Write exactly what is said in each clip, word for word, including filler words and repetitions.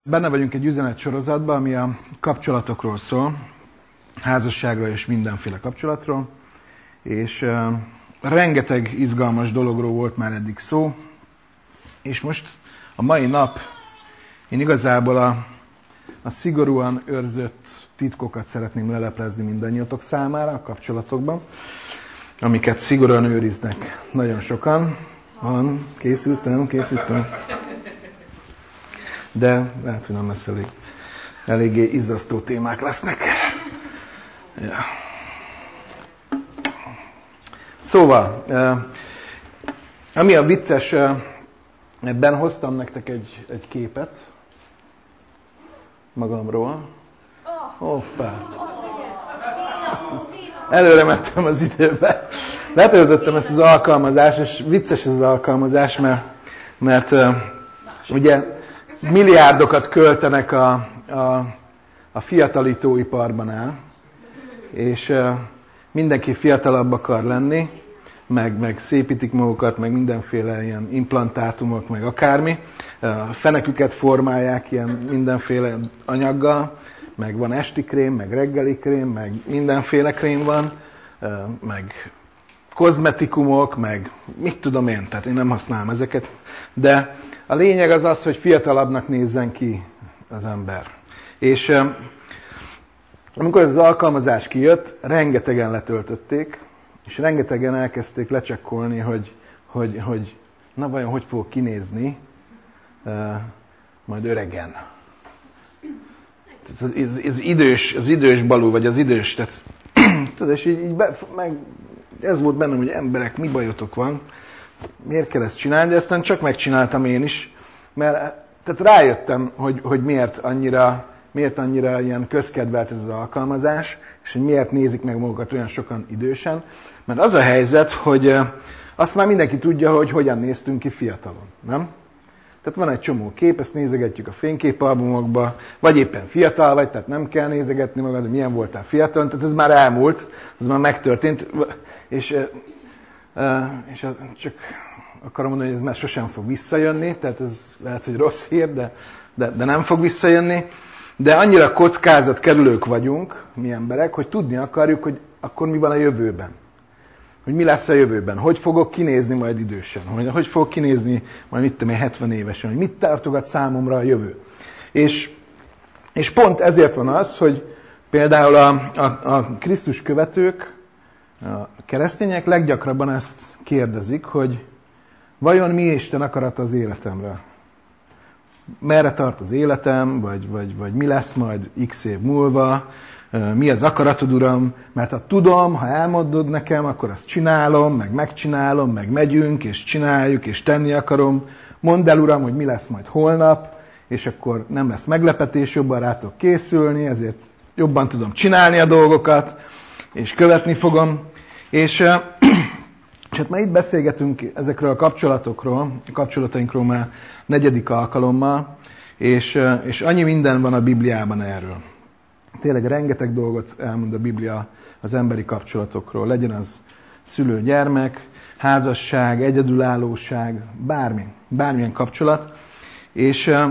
Benne vagyunk egy üzenetsorozatban, ami a kapcsolatokról szól, házasságról és mindenféle kapcsolatról, és uh, rengeteg izgalmas dologról volt már eddig szó, és most a mai nap én igazából a, a szigorúan őrzött titkokat szeretném leleplezni mindannyiatok számára a kapcsolatokban, amiket szigorúan őriznek nagyon sokan. Van, készültem, készültem. De lehet, hogy nem lesz elég, eléggé izzasztó témák lesznek. Ja. Szóval, ami a vicces, ebben hoztam nektek egy, egy képet magamról. Hoppá! Előre mentem az időbe. Letöltöttem ezt az alkalmazást, és vicces ez az alkalmazás, mert, mert ugye milliárdokat költenek a, a, a fiatalítóiparban el, és uh, mindenki fiatalabb akar lenni, meg, meg szépítik magukat, meg mindenféle ilyen implantátumok, meg akármi. Uh, feneküket formálják ilyen mindenféle anyaggal, meg van esti krém, meg reggeli krém, meg mindenféle krém van, uh, meg kozmetikumok, meg mit tudom én, tehát én nem használom ezeket, de a lényeg az az, hogy fiatalabbnak nézzen ki az ember. És amikor ez az alkalmazás kijött, rengetegen letöltötték, és rengetegen elkezdték lecsekkolni, hogy, hogy, hogy na vajon hogy fog kinézni uh, majd öregen. Ez, ez, ez idős, az idős balú, vagy az idős, tehát, tudod, és így, így be, meg, ez volt bennem, hogy emberek, mi bajotok van, miért kell ezt csinálni, de aztán csak megcsináltam én is, mert tehát rájöttem, hogy, hogy miért, annyira, miért annyira ilyen közkedvelt ez az alkalmazás, és hogy miért nézik meg magukat olyan sokan idősen, mert az a helyzet, hogy azt már mindenki tudja, hogy hogyan néztünk ki fiatalon, nem? Tehát van egy csomó kép, ezt nézegetjük a fényképalbumokba, vagy éppen fiatal vagy, tehát nem kell nézegetni magad, hogy milyen voltál fiatalon, tehát ez már elmúlt, ez már megtörtént, és, és csak akarom mondani, hogy ez már sosem fog visszajönni, tehát ez lehet, hogy rossz hír, de, de, de nem fog visszajönni. De annyira kockázatkerülők vagyunk, mi emberek, hogy tudni akarjuk, hogy akkor mi van a jövőben. Hogy mi lesz a jövőben, hogy fogok kinézni majd idősen, hogy, hogy fogok kinézni majd mit tudom én hetven évesen, hogy mit tartogat számomra a jövő. És, és pont ezért van az, hogy például a, a, a Krisztus követők, a keresztények leggyakrabban ezt kérdezik, hogy vajon mi Isten akarata az életemre? Merre tart az életem, vagy, vagy, vagy mi lesz majd x év múlva? Mi az akaratod, Uram? Mert ha tudom, ha elmondod nekem, akkor azt csinálom, meg megcsinálom, meg megyünk, és csináljuk, és tenni akarom. Mondd el, Uram, hogy mi lesz majd holnap, és akkor nem lesz meglepetés, jobban rá tudok készülni, ezért jobban tudom csinálni a dolgokat, és követni fogom. És, és hát már itt beszélgetünk ezekről a kapcsolatokról, a kapcsolatainkról már negyedik alkalommal, és, és annyi minden van a Bibliában erről. Tényleg rengeteg dolgot elmond a Biblia az emberi kapcsolatokról. Legyen az szülő-gyermek, házasság, egyedülállóság, bármi, bármilyen kapcsolat. És uh,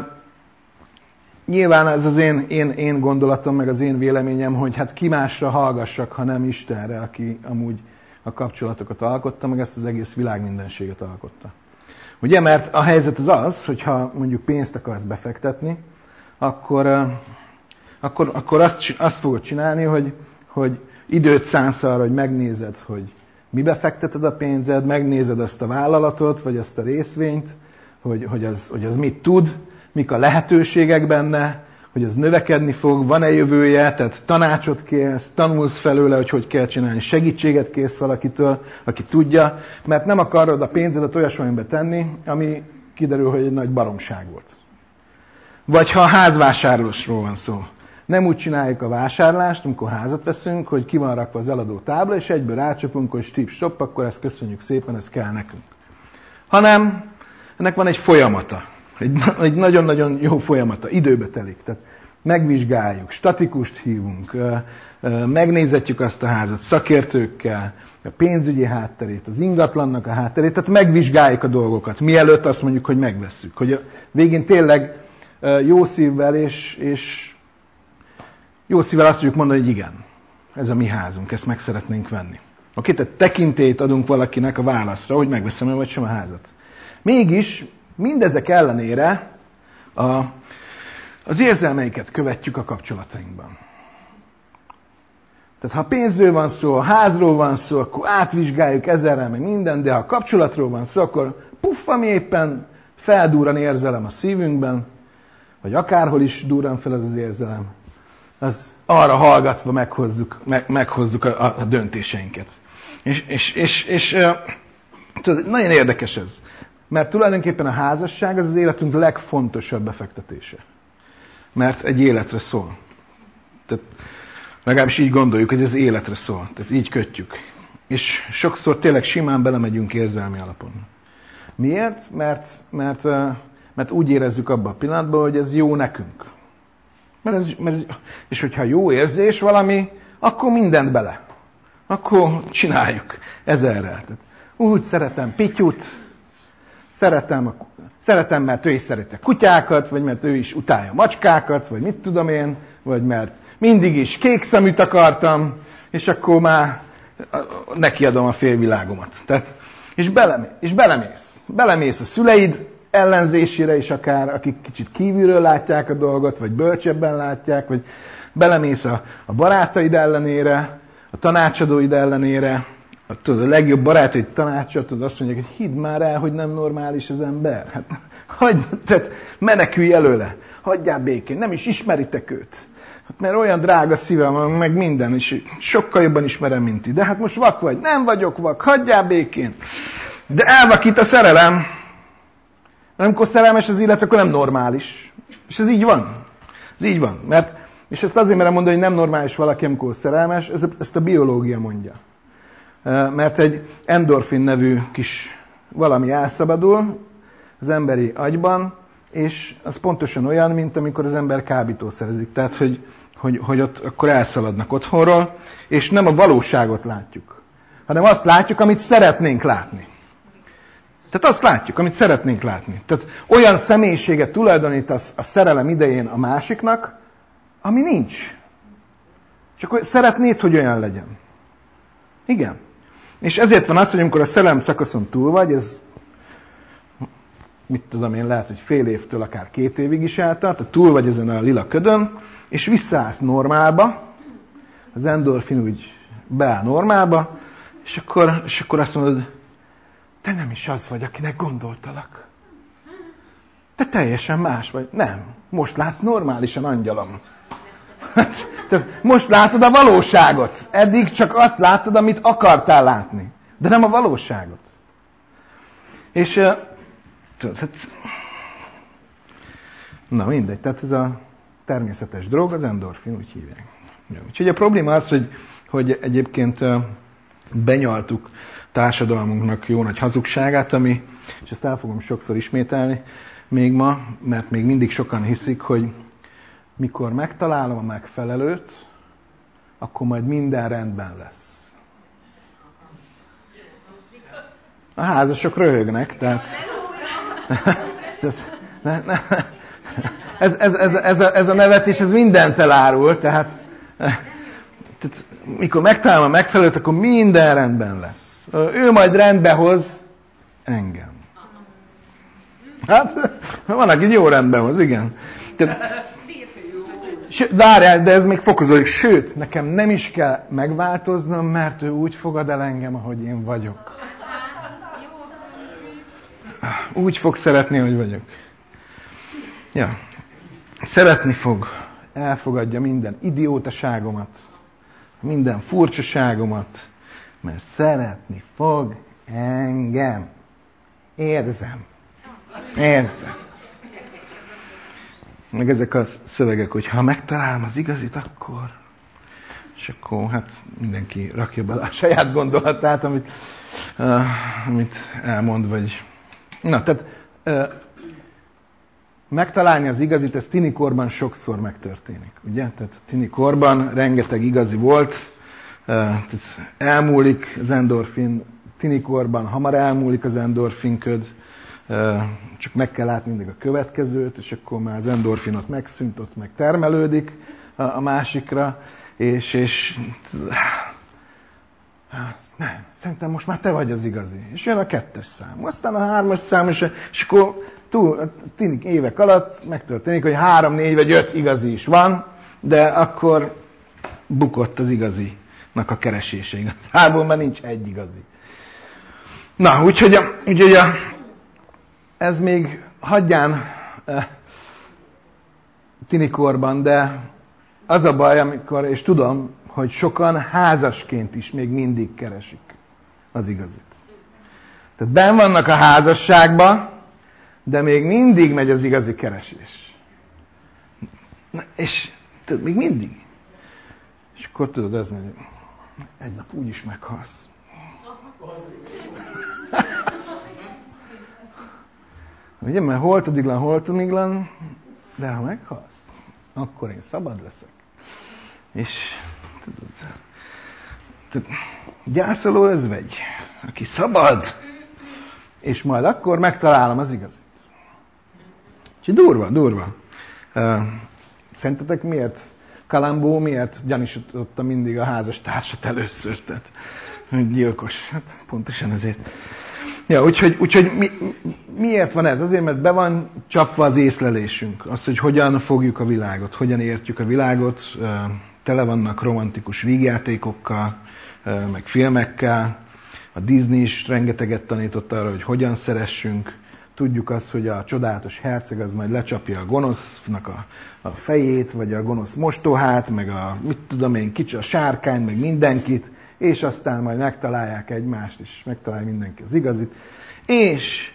nyilván ez az én, én, én gondolatom, meg az én véleményem, hogy hát ki másra hallgassak, ha nem Istenre, aki amúgy a kapcsolatokat alkotta, meg ezt az egész világ mindenséget alkotta. Ugye, mert a helyzet az az, hogyha mondjuk pénzt akarsz befektetni, akkor... Uh, Akkor, akkor azt, azt fogod csinálni, hogy, hogy időt szánsz arra, hogy megnézed, hogy mibe fekteted a pénzed, megnézed azt a vállalatot, vagy azt a részvényt, hogy, hogy, az, hogy az mit tud, mik a lehetőségek benne, hogy az növekedni fog, van-e jövője, tehát tanácsot kérsz, tanulsz felőle, hogy hogy kell csinálni, segítséget kérsz valakitől, aki tudja, mert nem akarod a pénzedet olyasmibe tenni, ami kiderül, hogy egy nagy baromság volt. Vagy ha a házvásárlásról van szó. Nem úgy csináljuk a vásárlást, amikor házat veszünk, hogy ki van rakva az eladó tábla, és egyből rácsapunk, hogy stip, stop, akkor ezt köszönjük szépen, ez kell nekünk. Hanem ennek van egy folyamata. Egy, egy nagyon-nagyon jó folyamata. Időbe telik. Tehát megvizsgáljuk, statikust hívunk, megnézetjük azt a házat szakértőkkel, a pénzügyi hátterét, az ingatlannak a hátterét, tehát megvizsgáljuk a dolgokat, mielőtt azt mondjuk, hogy megvesszük. Hogy a végén tényleg jó szívvel, és, és jó szívvel azt tudjuk mondani, hogy igen, ez a mi házunk, ezt meg szeretnénk venni. Oké, tehát tekintélyt adunk valakinek a válaszra, hogy megveszem-e vagy sem a házat. Mégis mindezek ellenére a, az érzelmeiket követjük a kapcsolatainkban. Tehát ha pénzről van szó, a házról van szó, akkor átvizsgáljuk ezerrel meg minden, de ha a kapcsolatról van szó, akkor puff, ami éppen feldúran érzelem a szívünkben, vagy akárhol is durran fel az az érzelem, az arra hallgatva meghozzuk, meg, meghozzuk a, a döntéseinket. És, és, és, és tudod, nagyon érdekes ez, mert tulajdonképpen a házasság az az életünk legfontosabb befektetése. Mert egy életre szól. Tehát legalábbis így gondoljuk, hogy ez életre szól. Tehát így kötjük. És sokszor tényleg simán belemegyünk érzelmi alapon. Miért? Mert, mert, mert úgy érezzük abban a pillanatban, hogy ez jó nekünk. Mert ez, mert, és hogyha jó érzés valami, akkor mindent bele. Akkor csináljuk ezerrel. Tehát úgy szeretem Pityut, szeretem, szeretem, mert ő is szereti a kutyákat, vagy mert ő is utálja a macskákat, vagy mit tudom én, vagy mert mindig is kék szeműt akartam, és akkor már nekiadom a félvilágomat. Tehát, és, belem, és belemész. Belemész a szüleid ellenzésére is akár, akik kicsit kívülről látják a dolgot, vagy bölcsebben látják, vagy belemész a, a barátaid ellenére, a tanácsadóid ellenére, a, tudod, a legjobb barátaid tanácsa, tudod, azt mondják, hogy hidd már el, hogy nem normális az ember. Hát, hagyd, tehát menekülj előle, hagyjál békén, nem is ismeritek őt. Hát mert olyan drága szívem van, meg minden, és sokkal jobban ismerem, mint ti. De hát most vak vagy. Nem vagyok vak, hagyjál békén. De elvakít a szerelem. Amikor szerelmes az illet, akkor nem normális. És ez így van. Ez így van. Mert, és ezt azért merem mondani, hogy nem normális valaki, amikor szerelmes, ezt a biológia mondja. Mert egy endorfin nevű kis valami elszabadul az emberi agyban, és az pontosan olyan, mint amikor az ember kábítószerezik. Tehát, hogy, hogy, hogy ott akkor elszaladnak otthonról, és nem a valóságot látjuk, hanem azt látjuk, amit szeretnénk látni. Tehát azt látjuk, amit szeretnénk látni. Tehát olyan személyiséget tulajdonítasz a szerelem idején a másiknak, ami nincs. Csak szeretnéd, hogy olyan legyen. Igen. És ezért van az, hogy amikor a szerelem szakaszon túl vagy, ez mit tudom én, lehet, hogy fél évtől akár két évig is eltart, tehát túl vagy ezen a lila ködön, és visszaállsz normálba, az endorfin úgy beáll normálba, és akkor, és akkor azt mondod, te nem is az vagy, akinek gondoltalak. Te teljesen más vagy. Nem. Most látsz normálisan, angyalom. Tehát most látod a valóságot. Eddig csak azt láttad, amit akartál látni. De nem a valóságot. És tudod, hát... Na mindegy, tehát ez a természetes drog, az endorfin, úgy hívják. Úgyhogy a probléma az, hogy, hogy egyébként benyaltuk társadalmunknak jó nagy hazugságát, ami, és ezt el fogom sokszor ismételni még ma, mert még mindig sokan hiszik, hogy mikor megtalálom a megfelelőt, akkor majd minden rendben lesz. A házasok röhögnek, tehát... ne, ne, ez, ez, ez, ez, a, ez a nevetés, ez mindent elárul, tehát, tehát mikor megtalálom a megfelelőt, akkor minden rendben lesz. Ő majd rendbe hoz engem. Hát, van, aki jó rendben hoz, igen. Tehát, várjál, de ez még fokozódik. Sőt, nekem nem is kell megváltoznom, mert ő úgy fogad el engem, ahogy én vagyok. Úgy fog szeretni, hogy vagyok. Ja. Szeretni fog. Elfogadja minden idiótaságomat, minden furcsaságomat, mert szeretni fog engem. Érzem. Érzem. Meg ezek a szövegek, hogy ha megtalálom az igazit, akkor... És akkor hát mindenki rakja bele a saját gondolatát, amit, uh, amit elmond, vagy... Na, tehát uh, megtalálni az igazit, ez tinikorban sokszor megtörténik, ugye? Tehát tinikorban rengeteg igazi volt, uh, tehát elmúlik az endorfin, tinikorban hamar elmúlik az endorfinköd, csak meg kell látni mindig a következőt, és akkor már az endorfinot megszűnt, ott meg termelődik a másikra, és, és hát nem, szerintem most már te vagy az igazi. És jön a kettes szám, aztán a hármas szám, és, és akkor túl, tínik évek alatt megtörténik, hogy három, négy vagy öt igazi is van, de akkor bukott az igazinak a keresése. Igazából már nincs egy igazi. Na, úgyhogy, a, úgyhogy a, ez még hagyján e, tinikorban, de az a baj, amikor, és tudom, hogy sokan házasként is még mindig keresik az igazit. Tehát benn vannak a házasságban, de még mindig megy az igazi keresés. Na, és tudod, még mindig. És akkor tudod, ez megy, egy nap úgyis meghalsz. Ugye, mert holtadiglan, holtadiglan, de ha meghalsz, akkor én szabad leszek. És tudod, tudod gyászoló özvegy, aki szabad, és majd akkor megtalálom az igazit. Úgyhogy durva, durva. Szerintetek miért? Kalambó miért gyanúsította mindig a házastársat először? Tehát, hogy gyilkos. Hát ez pontosan ezért. Ja, úgyhogy, úgyhogy mi, miért van ez? Azért, mert be van csapva az észlelésünk. Az, hogy hogyan fogjuk a világot, hogyan értjük a világot. Tele vannak romantikus vígjátékokkal, meg filmekkel. A Disney is rengeteget tanított arra, hogy hogyan szeressünk. Tudjuk azt, hogy a csodálatos herceg az majd lecsapja a gonosznak a, a fejét, vagy a gonosz mostóhát, meg a, mit tudom én, kicsi a sárkány, meg mindenkit, és aztán majd megtalálják egymást, és megtalálja mindenki az igazit. És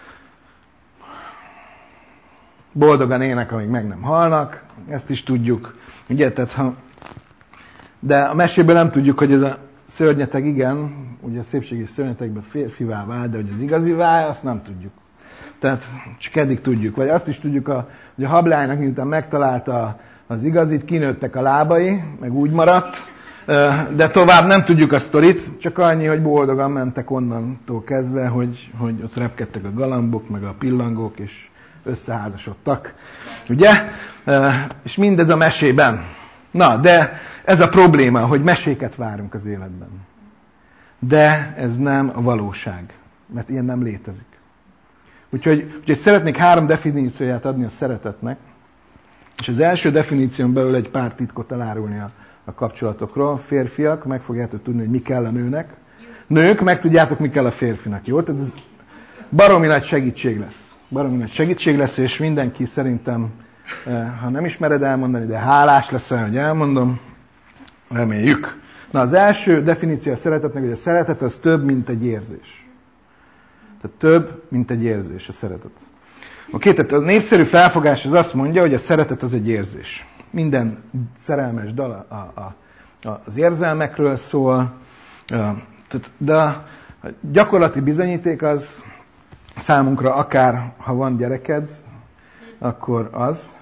boldogan élnek, amíg meg nem halnak, ezt is tudjuk. Ugye, tehát ha... De a meséből nem tudjuk, hogy ez a szörnyeteg, igen, ugye a szépségi szörnyetegben férfivá vált, de hogy az igazivá, azt nem tudjuk. Tehát csak eddig tudjuk. Vagy azt is tudjuk, a, hogy a hablánynak, miután megtalálta az igazit, kinőttek a lábai, meg úgy maradt, de tovább nem tudjuk a sztorit, csak annyi, hogy boldogan mentek onnantól kezdve, hogy, hogy ott repkedtek a galambok, meg a pillangók, és összeházasodtak. Ugye? És mindez a mesében. Na, de ez a probléma, hogy meséket várunk az életben. De ez nem a valóság, mert ilyen nem létezik. Úgyhogy, úgyhogy szeretnék három definícióját adni a szeretetnek, és az első definíción belül egy pár titkot elárulni a, a kapcsolatokról. Férfiak, meg fogjátok tudni, hogy mi kell a nőnek. Nők, meg tudjátok, mi kell a férfinak. Jó? Tehát ez baromi nagy segítség lesz. Baromi nagy segítség lesz, és mindenki szerintem, ha nem ismered elmondani, de hálás leszel, hogy elmondom. Reméljük. Na, az első definíció a szeretetnek, hogy a szeretet az több, mint egy érzés. Tehát több, mint egy érzés a szeretet. Oké, tehát a népszerű felfogás az azt mondja, hogy a szeretet az egy érzés. Minden szerelmes dal a, a, a, az érzelmekről szól, de a gyakorlati bizonyíték az számunkra, akár ha van gyereked, akkor az.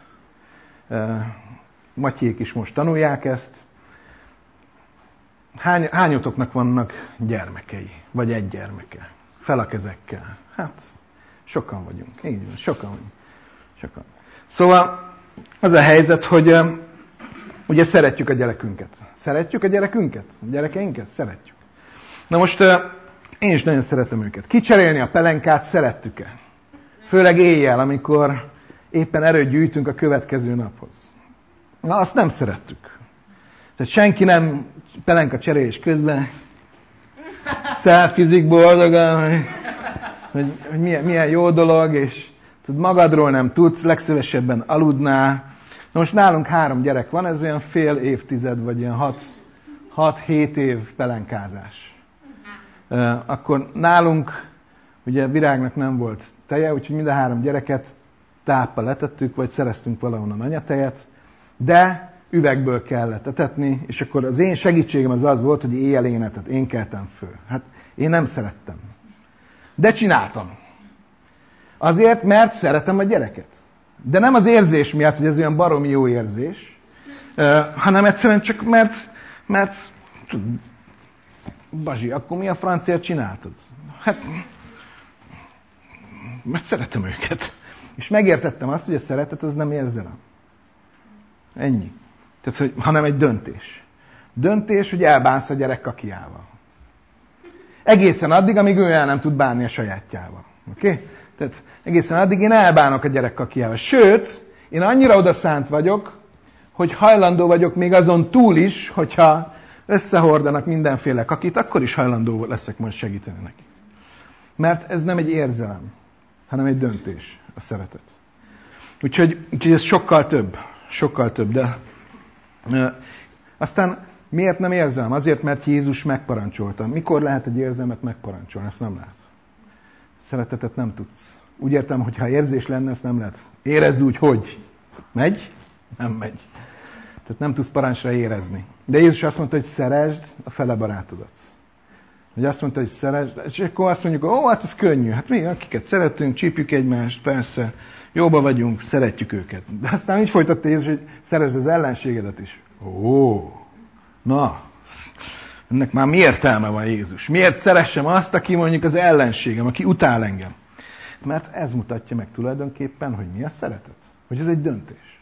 Matyék is most tanulják ezt. Hány, hányotoknak vannak gyermekei? Vagy egy gyermeke? Fel a kezekkel. Hát, sokan vagyunk. Így van, sokan vagyunk. Sokan. Szóval az a helyzet, hogy uh, ugye szeretjük a gyerekünket. Szeretjük a gyerekünket? A gyerekeinket? Szeretjük. Na most uh, én is nagyon szeretem őket. Kicserélni a pelenkát szerettük-e? Főleg éjjel, amikor éppen erőt gyűjtünk a következő naphoz. Na, azt nem szerettük. Tehát senki nem pelenka cserélés közben szelfizik boldogan, hogy, hogy, hogy milyen, milyen jó dolog, és tudod, magadról nem tudsz, legszívesebben aludnál. Na most nálunk három gyerek van, ez olyan fél évtized, vagy ilyen hat-hét év pelenkázás. Akkor nálunk, ugye Virágnak nem volt teje, úgyhogy mind a három gyereket táppal letettük, vagy szereztünk valahonnan anyatejet, de üvegből kellett etetni, és akkor az én segítségem az az volt, hogy éjjel én etet, én keltem föl. Hát én nem szerettem. De csináltam. Azért, mert szeretem a gyereket. De nem az érzés miatt, hogy ez olyan baromi jó érzés, hanem egyszerűen csak mert, mert Bazsi, akkor mi a francért csináltad? Hát mert szeretem őket. És megértettem azt, hogy a szeretet az nem érzelem. Ennyi. Tehát, hogy, hanem egy döntés. Döntés, hogy elbánsz a gyerek kakiával. Egészen addig, amíg ő el nem tud bánni a sajátjával. Oké? Okay? Tehát egészen addig én elbánok a gyerek kakiával. Sőt, én annyira odaszánt vagyok, hogy hajlandó vagyok még azon túl is, hogyha összehordanak mindenféle kakit, akkor is hajlandó leszek majd segíteni neki. Mert ez nem egy érzelem, hanem egy döntés, a szeretet. Úgyhogy, úgyhogy ez sokkal több. Sokkal több, de e, aztán miért nem érzelem? Azért, mert Jézus megparancsolta. Mikor lehet egy érzelmet megparancsolni? Ezt nem lehet. Szeretetet nem tudsz. Úgy értem, hogy ha érzés lenne, ezt nem lehet. Érezz úgy, hogy. Megy? Nem megy. Tehát nem tudsz parancsra érezni. De Jézus azt mondta, hogy szeresd a fele barátodat. Hogy azt mondta, hogy szeresd, és akkor azt mondjuk, ó, hát ez könnyű. Hát mi, akiket szeretünk, csípjük egymást, persze, jóba vagyunk, szeretjük őket. De aztán így folytatta Jézus, hogy szeresd az ellenségedet is. Ó, na, ennek már mi értelme van, Jézus? Miért szeressem azt, aki mondjuk az ellenségem, aki utál engem? Mert ez mutatja meg tulajdonképpen, hogy mi a szeretet. Hogy ez egy döntés.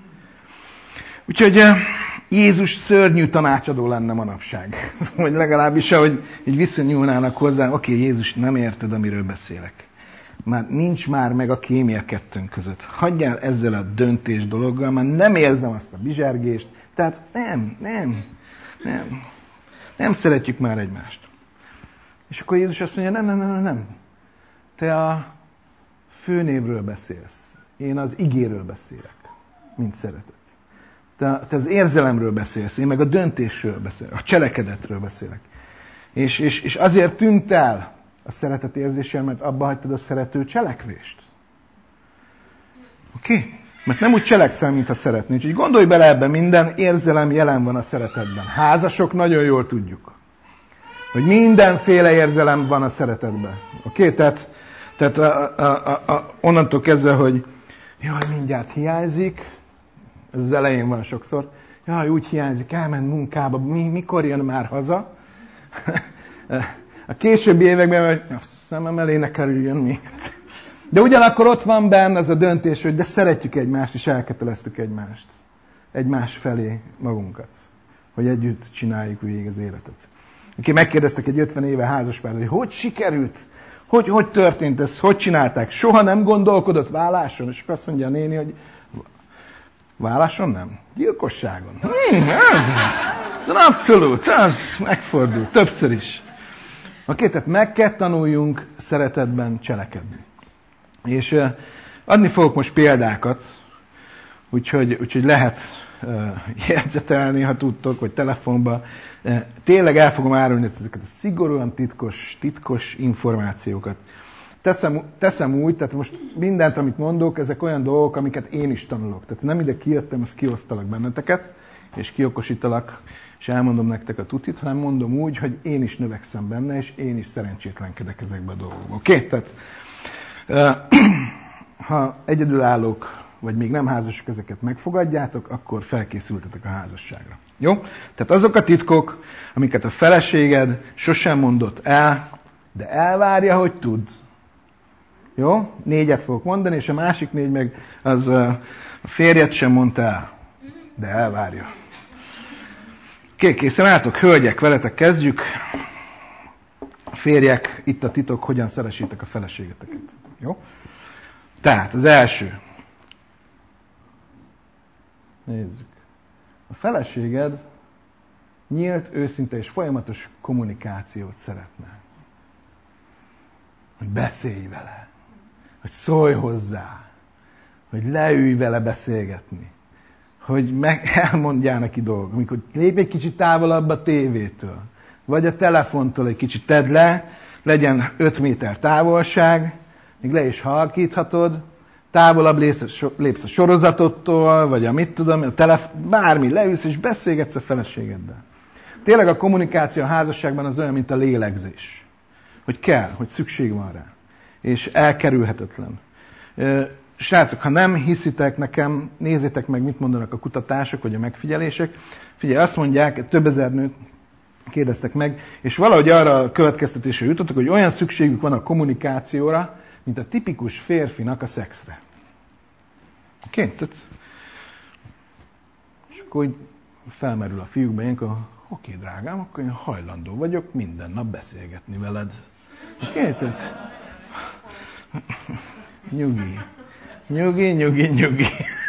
Úgyhogy Jézus szörnyű tanácsadó lenne manapság. Vagy legalábbis, ahogy így viszonyulnának hozzá, oké, okay, Jézus, nem érted, amiről beszélek. Már nincs már meg a kémia kettőnk között. Hagyjál ezzel a döntés dologgal, már nem érzem azt a bizsergést. Tehát nem, nem, nem. Nem szeretjük már egymást. És akkor Jézus azt mondja, nem, nem, nem, nem. Te a főnévről beszélsz. Én az igéről beszélek, mint szeretet. Te, te az érzelemről beszélsz, én meg a döntésről beszélek, a cselekedetről beszélek. És, és, és azért tűnt el a szeretet érzéssel, mert abba hagytad a szerető cselekvést. Oké? Okay? Mert nem úgy cselekszel, mintha szeretnél. Úgyhogy gondolj bele ebben, minden érzelem jelen van a szeretetben. Házasok nagyon jól tudjuk, hogy mindenféle érzelem van a szeretetben. Oké? Okay? Tehát, tehát a, a, a, a, onnantól kezdve, hogy jaj, mindjárt hiányzik, ez az elején van sokszor, jaj, úgy hiányzik, elment munkába, mi, mikor jön már haza? A későbbi években, hogy a szemem elé ne kerüljön még. De ugyanakkor ott van benne az a döntés, hogy de szeretjük egymást, és elköteleztük egymást. Egymás felé magunkat. Hogy együtt csináljuk végig az életet. Aki megkérdeztek egy ötven éve házaspárt, hogy hogy sikerült? Hogy, hogy történt ez? Hogy csinálták? Soha nem gondolkodott válláson? És azt mondja a néni, hogy válláson nem? Gyilkosságon. Hmm, ez, ez abszolút, az megfordul. Többször is. Oké, tehát meg kell tanuljunk szeretetben cselekedni. És uh, adni fogok most példákat, úgyhogy, úgyhogy lehet uh, jegyzetelni, ha tudtok, vagy telefonba. Uh, tényleg el fogom árulni ezeket a szigorúan titkos, titkos információkat. Teszem, teszem úgy, tehát most mindent, amit mondok, ezek olyan dolgok, amiket én is tanulok. Tehát nem ide kijöttem, ezt kiosztalak benneteket, és kiokosítalak, és elmondom nektek a tutit, hanem mondom úgy, hogy én is növekszem benne, és én is szerencsétlenkedek ezekbe a dolgokba. Oké? Okay? Tehát ha egyedülállók, vagy még nem házasok ezeket megfogadjátok, akkor felkészültetek a házasságra. Jó? Tehát azok a titkok, amiket a feleséged sosem mondott el, de elvárja, hogy tud. Jó? Négyet fogok mondani, és a másik négy meg az a férjet sem mondta el, de elvárja. Oké, készen álltok? Hölgyek, veletek kezdjük. Férjek, itt a titok, hogyan szeresítek a feleségeteket. Jó? Tehát az első. Nézzük. A feleséged nyílt, őszinte és folyamatos kommunikációt szeretne. Hogy beszélj vele. Hogy szólj hozzá. Hogy leülj vele beszélgetni. Hogy meg elmondjál neki dolgok. Amikor lépj egy kicsit távolabb a tévétől. Vagy a telefontól egy kicsit tedd le, legyen öt méter távolság, még le is halkíthatod, távolabb lépsz a sorozatottól, vagy a mit tudom, a telef- bármi, leülsz és beszélgetsz a feleségeddel. Tényleg a kommunikáció a házasságban az olyan, mint a lélegzés. Hogy kell, hogy szükség van rá. És elkerülhetetlen. Srácok, ha nem hiszitek nekem, nézzétek meg, mit mondanak a kutatások, vagy a megfigyelések. Figyelj, azt mondják, több ezer nőt kérdeztek meg, és valahogy arra a következtetésre jutottak, hogy olyan szükségük van a kommunikációra, mint a tipikus férfinak a szexre. Oké? Okay? Tehát, és akkor felmerül a fiúkban, ilyenkor, oké, okay, drágám, akkor én hajlandó vagyok minden nap beszélgetni veled. Oké? Okay? Tehát, nyugi. Nyugi, nyugi, nyugi.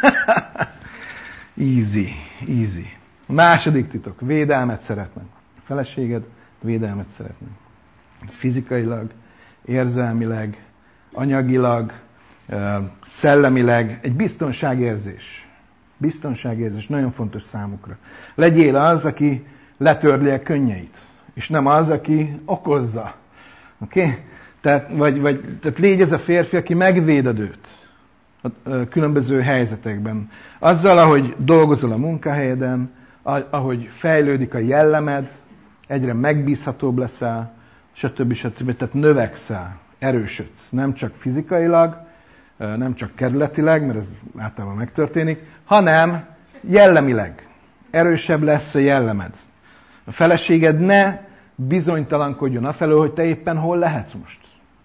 Easy, easy. A második titok, védelmet szeretnek. A feleséged védelmet szeretnek. Fizikailag, érzelmileg, anyagilag, szellemileg, egy biztonságérzés. Biztonságérzés nagyon fontos számukra. Legyél az, aki letörli a könnyeit, és nem az, aki okozza. Oké? Okay? Tehát, vagy, vagy, tehát légy ez a férfi, aki megvéded őt a különböző helyzetekben. Azzal, ahogy dolgozol a munkahelyeden, ahogy fejlődik a jellemed, egyre megbízhatóbb leszel, stb. stb. Tehát növekszel, erősödsz. Nem csak fizikailag, nem csak kerületileg, mert ez általában megtörténik, hanem jellemileg. Erősebb lesz a jellemed. A feleséged ne bizonytalankodjon afelől, hogy te éppen hol lehetsz most.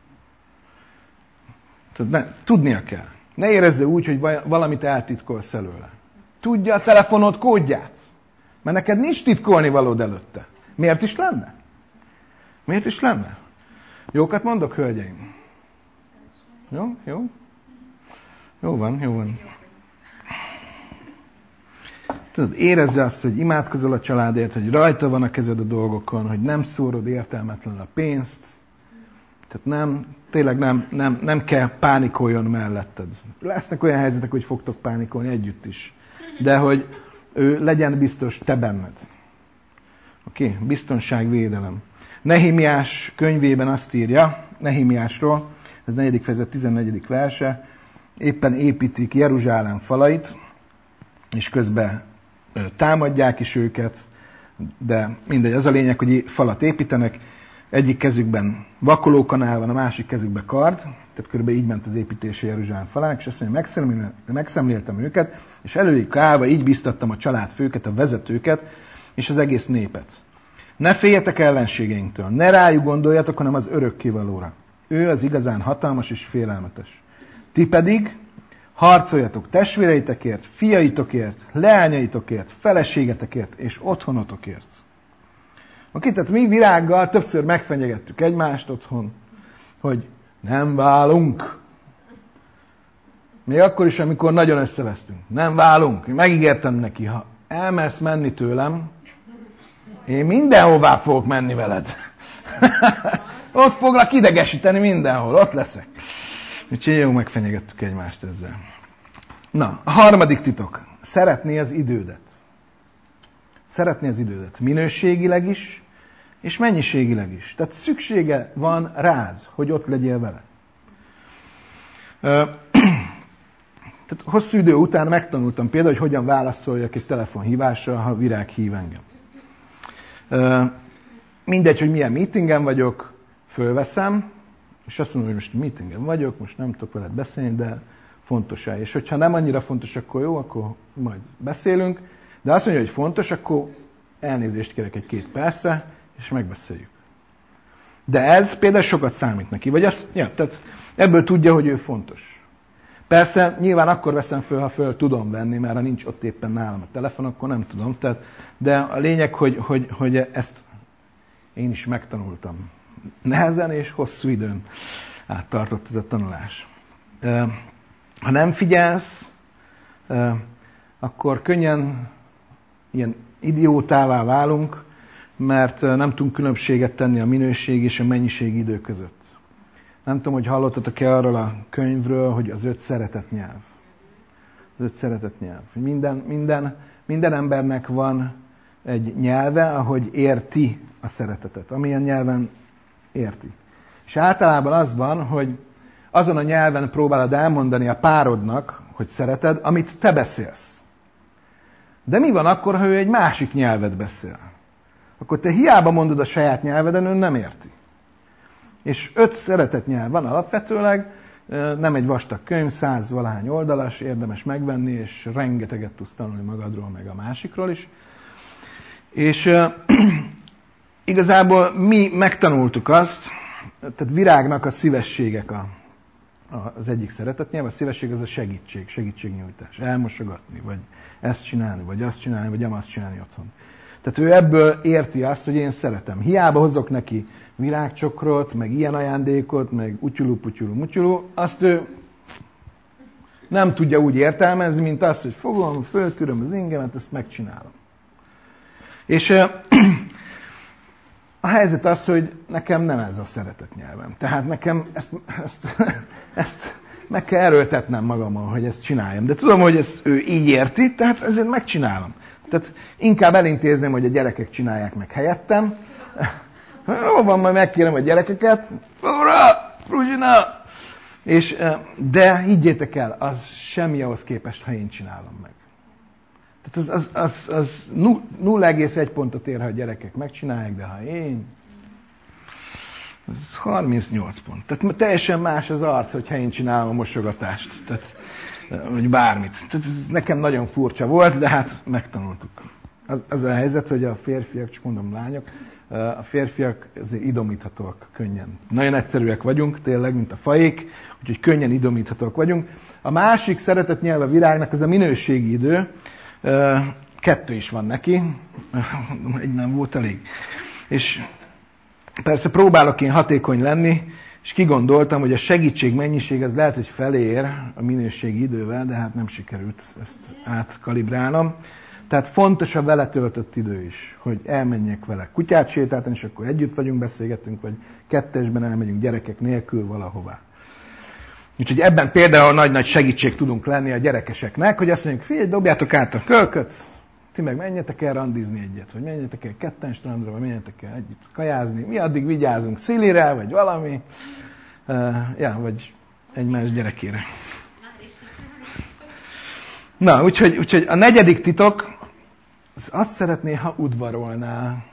Ne, tudnia kell. Ne érezze úgy, hogy valamit eltitkolsz előle. Tudja a telefonod kódját. Mert neked nincs titkolni valód előtte. Miért is lenne? Miért is lenne? Jókat mondok, hölgyeim? Jó? Jó? Jó van, jó van. Tudod, érezze azt, hogy imádkozol a családért, hogy rajta van a kezed a dolgokon, hogy nem szórod értelmetlenül a pénzt. Tehát nem, tényleg nem, nem, nem kell pánikoljon melletted. Lesznek olyan helyzetek, hogy fogtok pánikolni együtt is. De hogy ő legyen biztos te benned. Oké? Okay? Biztonságvédelem. Nehemiás könyvében azt írja, Nehemiásról, ez negyedik fejezet tizennegyedik verse, éppen építik Jeruzsálem falait, és közben támadják is őket, de mindegy, az a lényeg, hogy falat építenek, egyik kezükben vakolókanál van, a másik kezükben kard, tehát körülbelül így ment az építése Jeruzsálem falának, és azt mondja, megszemléltem őket, és előjük állva így biztattam a családfőket, a vezetőket, és az egész népet. Ne féljetek ellenségeinktől, ne rájuk gondoljatok, hanem az örökkévalóra. Ő az igazán hatalmas és félelmetes. Ti pedig harcoljatok testvéreitekért, fiaitokért, leányaitokért, feleségetekért és otthonotokért. Oké, tehát mi Virággal többször megfenyegettük egymást otthon, hogy nem válunk. Még akkor is, amikor nagyon összevesztünk. Nem válunk. Én megígértem neki, ha elmersz menni tőlem, én mindenhová fogok menni veled. Ott foglak idegesíteni mindenhol, ott leszek. Úgyhogy jó, megfenyegettük egymást ezzel. Na, a harmadik titok. Szeretné az idődet. Szeretné az idődet. Minőségileg is, és mennyiségileg is. Tehát szüksége van rád, hogy ott legyél vele. Tehát hosszú idő után megtanultam például, hogy hogyan válaszoljak egy telefonhívásra, ha Virág hív engem. Mindegy, hogy milyen meetingen vagyok, fölveszem, és azt mondom, hogy most meetingen vagyok, most nem tudok veled beszélni, de fontos-e. És hogyha nem annyira fontos, akkor jó, akkor majd beszélünk, de azt mondja, hogy fontos, akkor elnézést kérek egy két percre, és megbeszéljük. De ez például sokat számít neki, vagy azt, ja, tehát ebből tudja, hogy ő fontos. Persze, nyilván akkor veszem föl, ha föl tudom venni, mert ha nincs ott éppen nálam a telefon, akkor nem tudom. Tehát, de a lényeg, hogy, hogy, hogy ezt én is megtanultam. Nehezen és hosszú időn áttartott ez a tanulás. Ha nem figyelsz, akkor könnyen ilyen idiótává válunk, mert nem tudunk különbséget tenni a minőség és a mennyiség idő között. Nem tudom, hogy hallottatok-e arról a könyvről, hogy az öt szeretet nyelv. Az öt szeretet nyelv. Minden, minden, minden embernek van egy nyelve, ahogy érti a szeretetet. Amilyen nyelven érti. És általában az van, hogy azon a nyelven próbálod elmondani a párodnak, hogy szereted, amit te beszélsz. De mi van akkor, ha ő egy másik nyelvet beszél? Akkor te hiába mondod a saját nyelveden, ő nem érti. És öt szeretetnyelv van alapvetőleg, nem egy vastag könyv, száz valahány oldalas, érdemes megvenni, és rengeteget tudsz tanulni magadról, meg a másikról is. És uh, igazából mi megtanultuk azt, tehát Virágnak a szívességek a, az egyik szeretetnyelv, a szívesség az a segítség, segítségnyújtás. Elmosogatni, vagy ezt csinálni, vagy azt csinálni, vagy amazt csinálni otthon. Tehát ő ebből érti azt, hogy én szeretem. Hiába hozok neki virágcsokrot, meg ilyen ajándékot, meg utyulú, putyulú, mutyulú, azt ő nem tudja úgy értelmezni, mint azt, hogy fogom, föltűröm az ingemet, ezt megcsinálom. És a helyzet az, hogy nekem nem ez a szeretetnyelvem. Tehát nekem ezt, ezt, ezt meg kell erőltetnem magamon, hogy ezt csináljam. De tudom, hogy ezt ő így érti, tehát ezért megcsinálom. Tehát inkább elintézném, hogy a gyerekek csinálják meg helyettem. Van, majd megkérem a gyerekeket. Ura, Ruzsina! És, de higgyétek el, az semmi ahhoz képest, ha én csinálom meg. Tehát az, az, az, az nulla egész egy pontot ér, ha a gyerekek megcsinálják, de ha én, az harmincnyolc pont. Tehát teljesen más az arc, hogyha én csinálom a mosogatást. Tehát, vagy bármit. Tehát ez nekem nagyon furcsa volt, de hát megtanultuk. Az, az a helyzet, hogy a férfiak, csak mondom lányok, a férfiak azért idomíthatóak könnyen. Nagyon egyszerűek vagyunk, tényleg, mint a fajék, úgyhogy könnyen idomíthatóak vagyunk. A másik szeretetnyelv a virágnak az a minőségi idő. Kettő is van neki, egy nem volt elég. És persze próbálok én hatékony lenni, és kigondoltam, hogy a segítség mennyiség az lehet, hogy felér a minőségi idővel, de hát nem sikerült ezt átkalibrálnom. Tehát fontos a vele töltött idő is, hogy elmenjek vele kutyát sétáltani, és akkor együtt vagyunk, beszélgetünk, vagy kettesben elmegyünk gyerekek nélkül valahová. Úgyhogy ebben például nagy-nagy segítség tudunk lenni a gyerekeseknek, hogy azt mondjuk, figyelj, dobjátok át a kölköt, ti meg menjetek el randizni egyet, vagy menjetek el ketten strandra, vagy menjetek el együtt kajázni, mi addig vigyázunk Szilire, vagy valami, uh, ja, vagy egymás gyerekére. Na, úgyhogy, úgyhogy a negyedik titok, az azt szeretné, ha udvarolnál.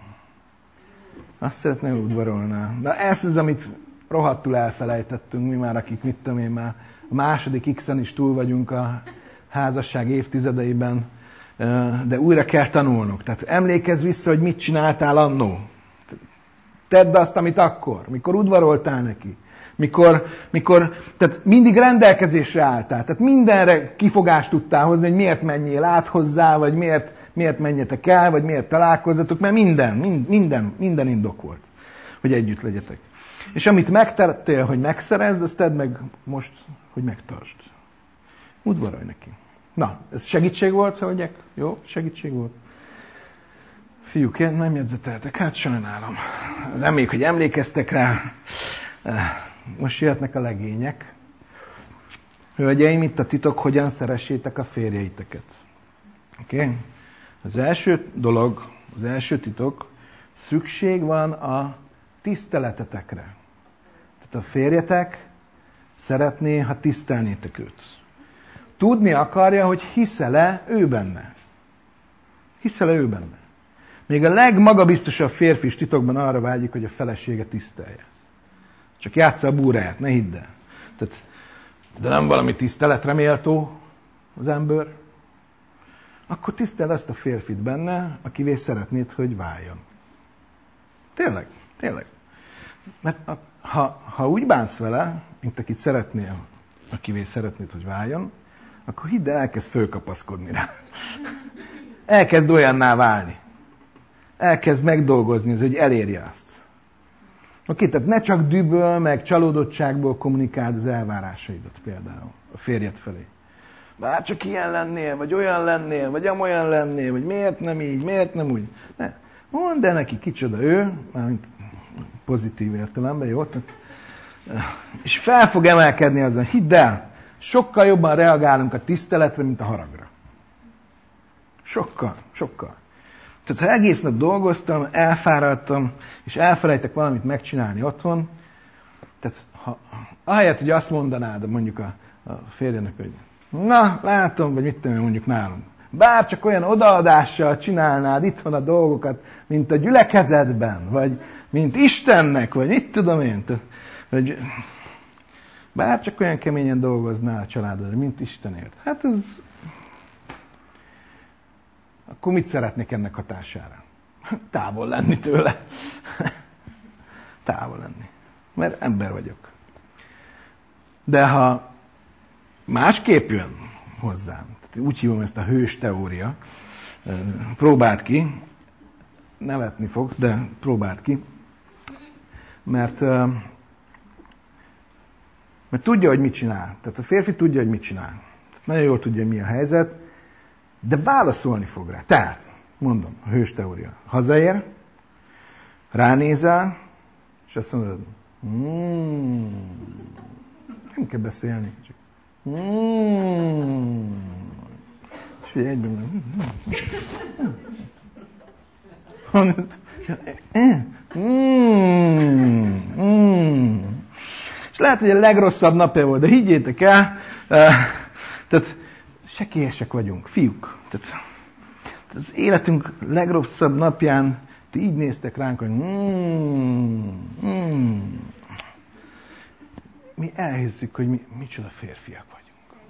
Azt szeretné, ha udvarolnál. Na, ez az, amit rohadtul elfelejtettünk, mi már, akik mit tudom én már a második X-en is túl vagyunk a házasság évtizedeiben, de újra kell tanulnunk. Tehát emlékezz vissza, hogy mit csináltál annó. Tedd azt, amit akkor, mikor udvaroltál neki. Mikor, mikor, tehát mindig rendelkezésre álltál, tehát mindenre kifogást tudtál hozni, hogy miért menjél át hozzá, vagy miért, miért menjetek el, vagy miért találkozzatok, mert minden, mind, minden, minden indok volt, hogy együtt legyetek. És amit megtettél, hogy megszerezd, azt tedd meg most, hogy megtartsd. Udvarolj neki. Na, ez segítség volt, hölgyek? Jó, segítség volt. Fiúk, én nem jegyzeteltek, hát sajnálom. Reméljük, hogy emlékeztek rá. Most jöhetnek a legények. Hölgyeim, itt a titok, hogyan szeressétek a férjeiteket. Oké? Okay? Az első dolog, az első titok, szükség van a tiszteletetekre. Tehát a férjetek szeretné, ha tisztelnétek őt. Tudni akarja, hogy hiszel-e ő benne. Hiszel-e ő benne. Még a legmagabiztosabb férfi is titokban arra vágyik, hogy a felesége tisztelje. Csak játsza a búráját, ne hidd el. Tehát, de nem valami tiszteletre méltó az ember, akkor tiszteld azt a férfit benne, akivé szeretnéd, hogy váljon. Tényleg, tényleg. Mert a, ha, ha úgy bánsz vele, mint akit szeretnél, akivé szeretnéd, hogy váljon, akkor hidd el, elkezd fölkapaszkodni rá. Elkezd olyanná válni. Elkezd megdolgozni, hogy elérje azt. Oké, tehát ne csak dühből, meg csalódottságból kommunikáld az elvárásaidat például a férjed felé. Bár csak ilyen lennél, vagy olyan lennél, vagy amolyan lennél, vagy miért nem így, miért nem úgy. Ne. Mondd el neki, kicsoda ő, mármint pozitív értelemben, jó? Tehát, és fel fog emelkedni azon, hidd el, sokkal jobban reagálunk a tiszteletre, mint a haragra. Sokkal, sokkal. Tehát ha egész nap dolgoztam, elfáradtam, és elfelejtek valamit megcsinálni otthon, tehát ha, ahelyett, hogy azt mondanád mondjuk a, a férjenek, hogy na, látom, vagy mit tudom, mondjuk nálunk. Bár csak olyan odaadással csinálnád itthon a dolgokat, mint a gyülekezetben, vagy mint Istennek, vagy mit tudom én. Tehát, hogy bár csak olyan keményen dolgoznál a családodra, mint Istenért. Hát ez... Akkor mit szeretnék ennek hatására? Távol lenni tőle. Távol lenni. Mert ember vagyok. De ha másképp jön hozzám, úgy hívom ezt a hős teória, próbáld ki, nevetni fogsz, de próbáld ki, mert, mert tudja, hogy mit csinál. Tehát a férfi tudja, hogy mit csinál. Tehát nagyon jól tudja, mi a helyzet, de válaszolni fog rá. Tehát, mondom, a hős teória. Hazaér, ránézel, és azt mondod, mm, nem kell beszélni, csak mm, és ugye egyben mm, mm. És lehet, hogy a legrosszabb napja volt, de higgyétek el, tehát sekélyesek vagyunk, fiúk. Tehát az életünk legrosszabb napján ti így néztek ránk, hogy mm, mm. mi elhisszük, hogy mi micsoda férfiak vagyunk.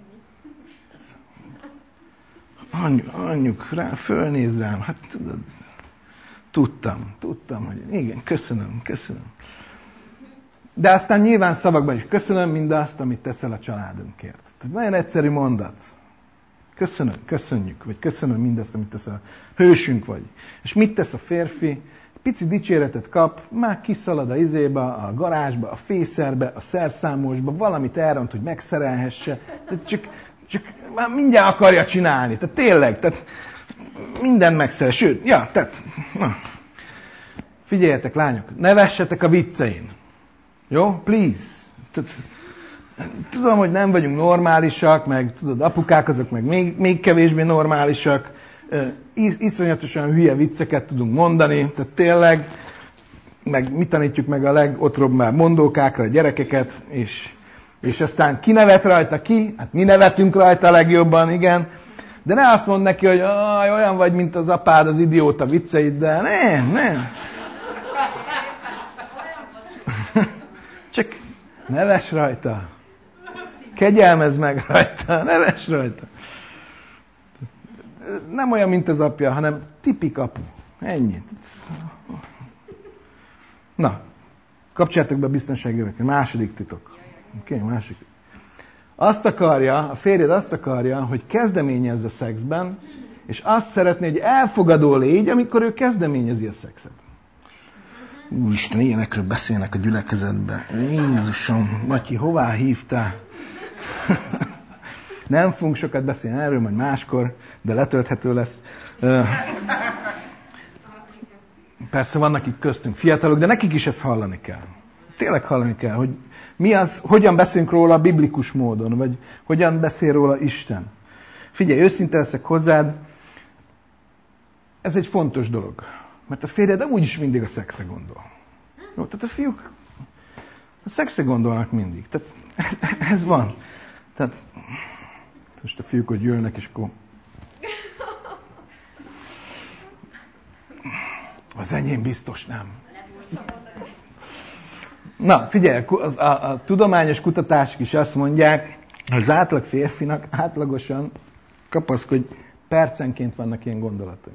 Anyjuk, anyjuk rá, fölnéz rám, hát tudod, tudtam, tudtam, hogy igen, köszönöm, köszönöm. De aztán nyilván szavakban is köszönöm mindazt, amit teszel a családunkért. Tehát nagyon egyszerű mondat. Köszönöm, köszönjük, vagy köszönöm mindazt, amit teszel. Hősünk vagy. És mit tesz a férfi? Pici dicséretet kap, már kiszalad a izébe, a garázsba, a fészerbe, a szerszámosba, valamit elront, hogy megszerelhesse. Tehát csak, csak már mindjárt akarja csinálni. Tehát tényleg, tehát minden megszerel. Sőt, ja, tehát, na. Figyeljetek, lányok, ne vessetek a viccein. Jó? Please. Tehát, tudom, hogy nem vagyunk normálisak, meg tudod, apukák azok meg még, még kevésbé normálisak. Iszonyatosan hülye vicceket tudunk mondani, tehát tényleg, meg mit tanítjuk meg a legotrobbább mondókákra a gyerekeket, és, és aztán ki nevet rajta ki? Hát mi nevetünk rajta a legjobban, igen. De ne azt mondd neki, hogy olyan vagy, mint az apád az idióta vicceiddel. Nem, nem. Csak neves rajta. Kegyelmezz meg rajta, neves rajta. Nem olyan, mint az apja, hanem tipik apu. Ennyi. Na, kapcsoljátok be a biztonsági öveket. Második titok. Oké, okay, másik. Azt akarja, a férjed azt akarja, hogy kezdeményezz a szexben, és azt szeretné, hogy elfogadó légy, amikor ő kezdeményezi a szexet. Úristen, ilyenekről beszélnek a gyülekezetben. Jézusom, Matyi, hová hívtál? Nem fogunk sokat beszélni erről, majd máskor, de letölthető lesz. Persze vannak itt köztünk fiatalok, de nekik is ezt hallani kell. Tényleg hallani kell, hogy mi az, hogyan beszélünk róla biblikus módon, vagy hogyan beszél róla Isten. Figyelj, őszinte leszek hozzád, ez egy fontos dolog. Mert a férjed amúgy is mindig a szexre gondol. Jó, tehát a fiúk a szexre gondolnak mindig. Tehát ez van. Tehát most a fiúk, hogy jönnek, és akkor az enyém biztos nem. Na, figyelj, az, a, a tudományos kutatások is azt mondják, hogy az átlag férfinak átlagosan kapaszkodj, percenként vannak ilyen gondolatai.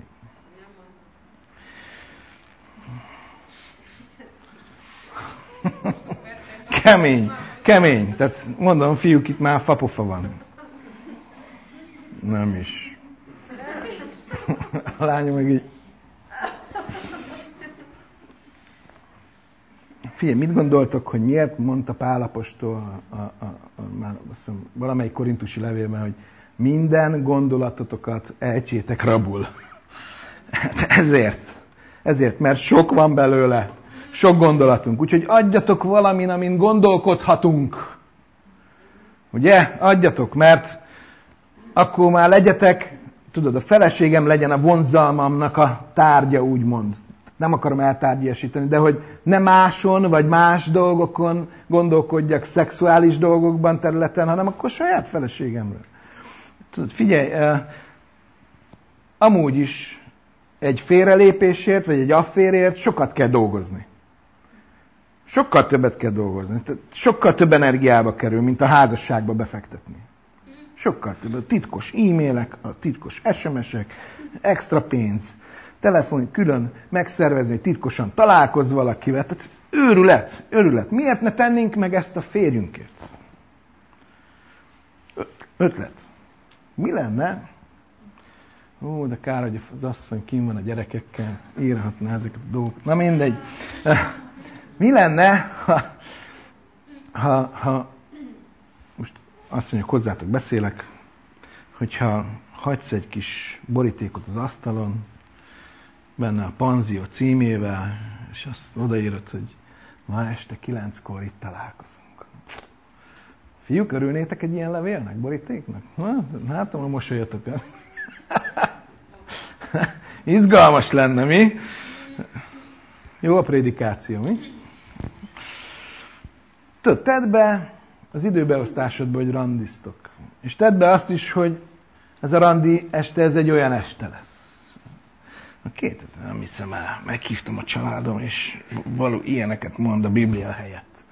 Kemény, kemény. Tehát mondom, fiúk, itt már fapofa van. Nem is. A lányom meg így. Figyelj, mit gondoltok, hogy miért mondta Pál apostol a, a, a, a, már azt hiszem, valamelyik korintusi levélben, hogy minden gondolatotokat ejtsétek rabul. Ezért. Ezért, mert sok van belőle. Sok gondolatunk. Úgyhogy adjatok valamin, amin gondolkodhatunk. Ugye? Adjatok, mert akkor már legyetek, tudod, a feleségem legyen a vonzalmamnak a tárgya, úgymond. Nem akarom eltárgyasítani, de hogy ne máson, vagy más dolgokon gondolkodjak szexuális dolgokban, területen, hanem akkor saját feleségemről. Tudod, figyelj, eh, amúgy is egy félrelépésért, vagy egy afférért sokat kell dolgozni. Sokkal többet kell dolgozni. Sokkal több energiába kerül, mint a házasságba befektetni. Sokkal több. A titkos e-mailek, a titkos es em esek, extra pénz, telefon külön megszervezni, hogy titkosan találkozz valakivel. Tehát őrület, őrület. Miért ne tennénk meg ezt a férjünkért? Ötlet. Mi lenne? Ó, de kár, hogy az asszony kint van a gyerekekkel, ezt írhatná ezeket a dolgokat. Na mindegy. Mi lenne, ha, ha, ha most azt mondjuk, hozzátok beszélek, hogyha hagysz egy kis borítékot az asztalon, benne a panzió címével, és azt odaírod, hogy ma este kilenckor itt találkozunk. Fiúk, örülnétek egy ilyen levélnek, borítéknak? Látom, a mosolyatok el. Izgalmas lenne, mi? Jó a prédikáció, mi? Tudod, tedd be az időbeosztásodba, hogy randiztok. És tedd be azt is, hogy ez a randi este, ez egy olyan este lesz. A két, nem hiszem el, meghívtam a családom, és való ilyeneket mond a Biblia helyett.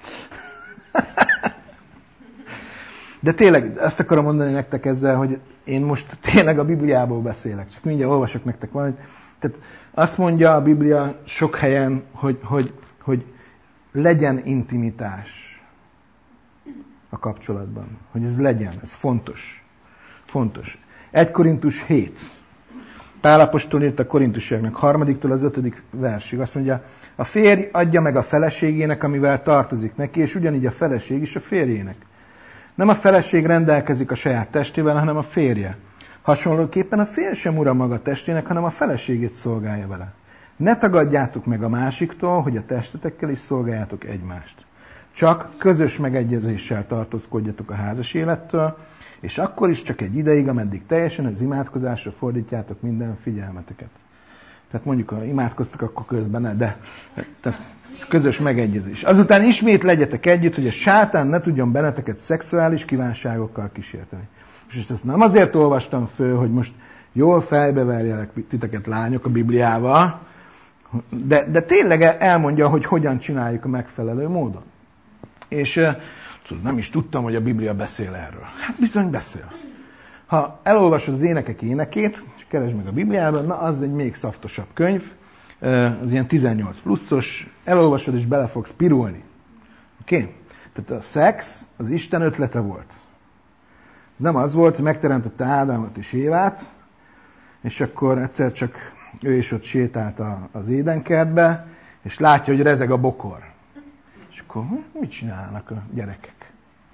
De tényleg, ezt akarom mondani nektek ezzel, hogy én most tényleg a Bibliából beszélek. Csak mindjárt olvasok nektek valamit. Tehát azt mondja a Biblia sok helyen, hogy, hogy, hogy legyen intimitás a kapcsolatban. Hogy ez legyen, ez fontos. Fontos. egy Korintus hét. Pál apostol írt a korintusiaknak, harmadiktól az ötödik versig. Azt mondja, a férj adja meg a feleségének, amivel tartozik neki, és ugyanígy a feleség is a férjének. Nem a feleség rendelkezik a saját testével, hanem a férje. Hasonlóképpen a férj sem ura maga testének, hanem a feleségét szolgálja vele. Ne tagadjátok meg a másiktól, hogy a testetekkel is szolgáljátok egymást. Csak közös megegyezéssel tartózkodjatok a házas élettől, és akkor is csak egy ideig, ameddig teljesen az imádkozásra fordítjátok minden figyelmeteket. Tehát mondjuk, ha imádkoztak, akkor közben ne, de tehát ez közös megegyezés. Azután ismét legyetek együtt, hogy a sátán ne tudjon benneteket szexuális kívánságokkal kísérteni. És ezt nem azért olvastam föl, hogy most jól fejbeverjelek titeket lányok a Bibliával, de, de tényleg elmondja, hogy hogyan csináljuk a megfelelő módon. És nem is tudtam, hogy a Biblia beszél erről. Hát bizony beszél. Ha elolvasod az énekek énekét, és keresd meg a Bibliában, na az egy még szaftosabb könyv, az ilyen tizennyolc pluszos, elolvasod és bele fogsz pirulni. Oké? Okay? Tehát a szex az Isten ötlete volt. Ez nem az volt, hogy megteremtette Ádámot és Évát, és akkor egyszer csak ő is ott sétált az édenkertbe, és látja, hogy rezeg a bokor. És akkor mit csinálnak a gyerekek?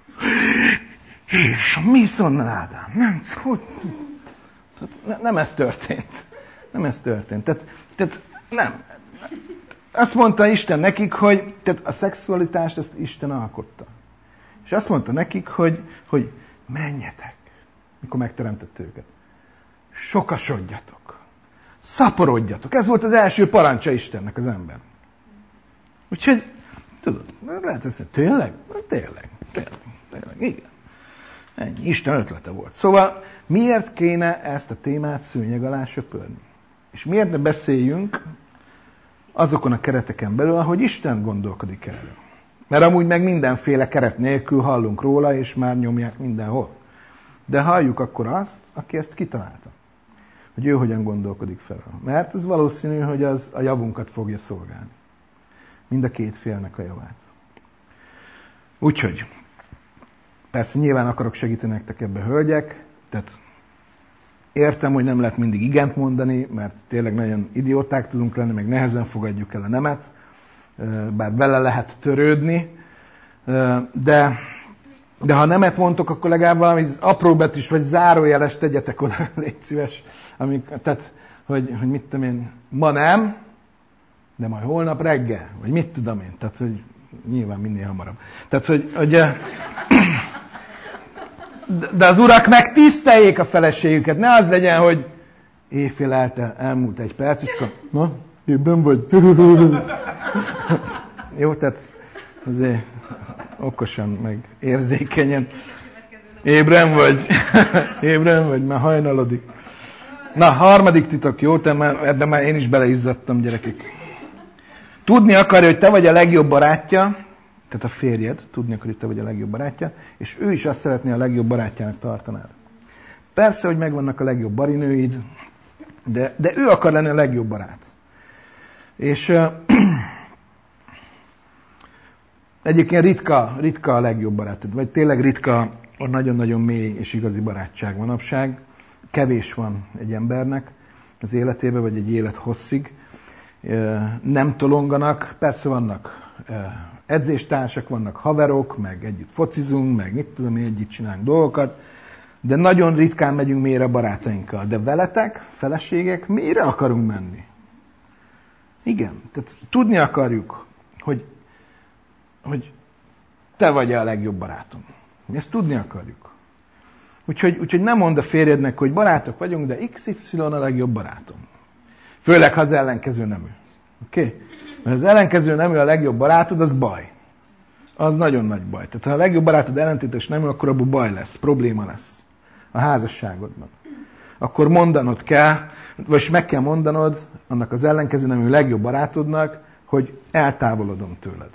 Jézus, mi is onnan Ádám? Nem, hogy? Tehát nem ez történt. Nem ez történt. Tehát, tehát nem. Azt mondta Isten nekik, hogy tehát a szexualitást ezt Isten alkotta. És azt mondta nekik, hogy, hogy menjetek, mikor megteremtette őket. Sokasodjatok. Szaporodjatok. Ez volt az első parancsa Istennek az ember. Úgyhogy, tudod, lehet ezt mondani, tényleg? Tényleg, tényleg, tényleg, igen. Ennyi, Isten ötlete volt. Szóval miért kéne ezt a témát szőnyeg alá söpörni? És miért ne beszéljünk azokon a kereteken belül, ahogy Isten gondolkodik erről? Mert amúgy meg mindenféle keret nélkül hallunk róla, és már nyomják mindenhol. De halljuk akkor azt, aki ezt kitalálta. Hogy ő hogyan gondolkodik fel. Mert ez valószínű, hogy az a javunkat fogja szolgálni. Mind a két félnek a javát. Úgyhogy, persze nyilván akarok segíteni nektek ebbe, hölgyek, tehát értem, hogy nem lehet mindig igent mondani, mert tényleg nagyon idióták tudunk lenni, meg nehezen fogadjuk el a nemet, bár vele lehet törődni, de, de ha nemet mondtok, akkor legalább valami apróbetűs vagy zárójeles tegyetek oda, légy szíves, amik, tehát, hogy, hogy mit tudom én, ma nem, de majd holnap reggel, vagy mit tudom én, tehát, hogy nyilván minél hamarabb. Tehát, hogy, hogy de az urak meg tiszteljék a feleségüket, ne az legyen, hogy éjfél elte, elmúlt egy perc, és akkor, na, ébren vagy? Jó, tehát azért okosan, meg érzékenyen. Ébren vagy? Ébren vagy? Már hajnalodik. Na, harmadik titok, jó? Te már, ebben már én is beleizzadtam, gyerekek. Tudni akarja, hogy te vagy a legjobb barátja, tehát a férjed, tudni akarja, hogy te vagy a legjobb barátja, és ő is azt szeretné, a legjobb barátjának tartanád. Persze, hogy megvannak a legjobb barinőid, de, de ő akar lenni a legjobb barát. És uh, egyébként ritka, ritka a legjobb barátod, vagy tényleg ritka a nagyon-nagyon mély és igazi barátság manapság. Kevés van egy embernek az életében, vagy egy élet hosszig. Nem tolonganak, persze vannak edzéstársak, vannak haverok, meg együtt focizunk, meg mit tudom én, együtt csinálunk dolgokat, de nagyon ritkán megyünk mélyre a barátainkkal. De veletek, feleségek, mélyre akarunk menni. Igen, tehát tudni akarjuk, hogy, hogy te vagy a legjobb barátom. Mi ezt tudni akarjuk. Úgyhogy, úgyhogy nem mondd a férjednek, hogy barátok vagyunk, de iksz ipszilon a legjobb barátom. Főleg, ha az ellenkező nemű. Oké? Okay? Mert az ellenkező nemű a legjobb barátod, az baj. Az nagyon nagy baj. Tehát ha a legjobb barátod ellentétes nemű, akkor abból baj lesz, probléma lesz a házasságodban. Akkor mondanod kell, vagy meg kell mondanod annak az ellenkező nemű legjobb barátodnak, hogy eltávolodom tőled.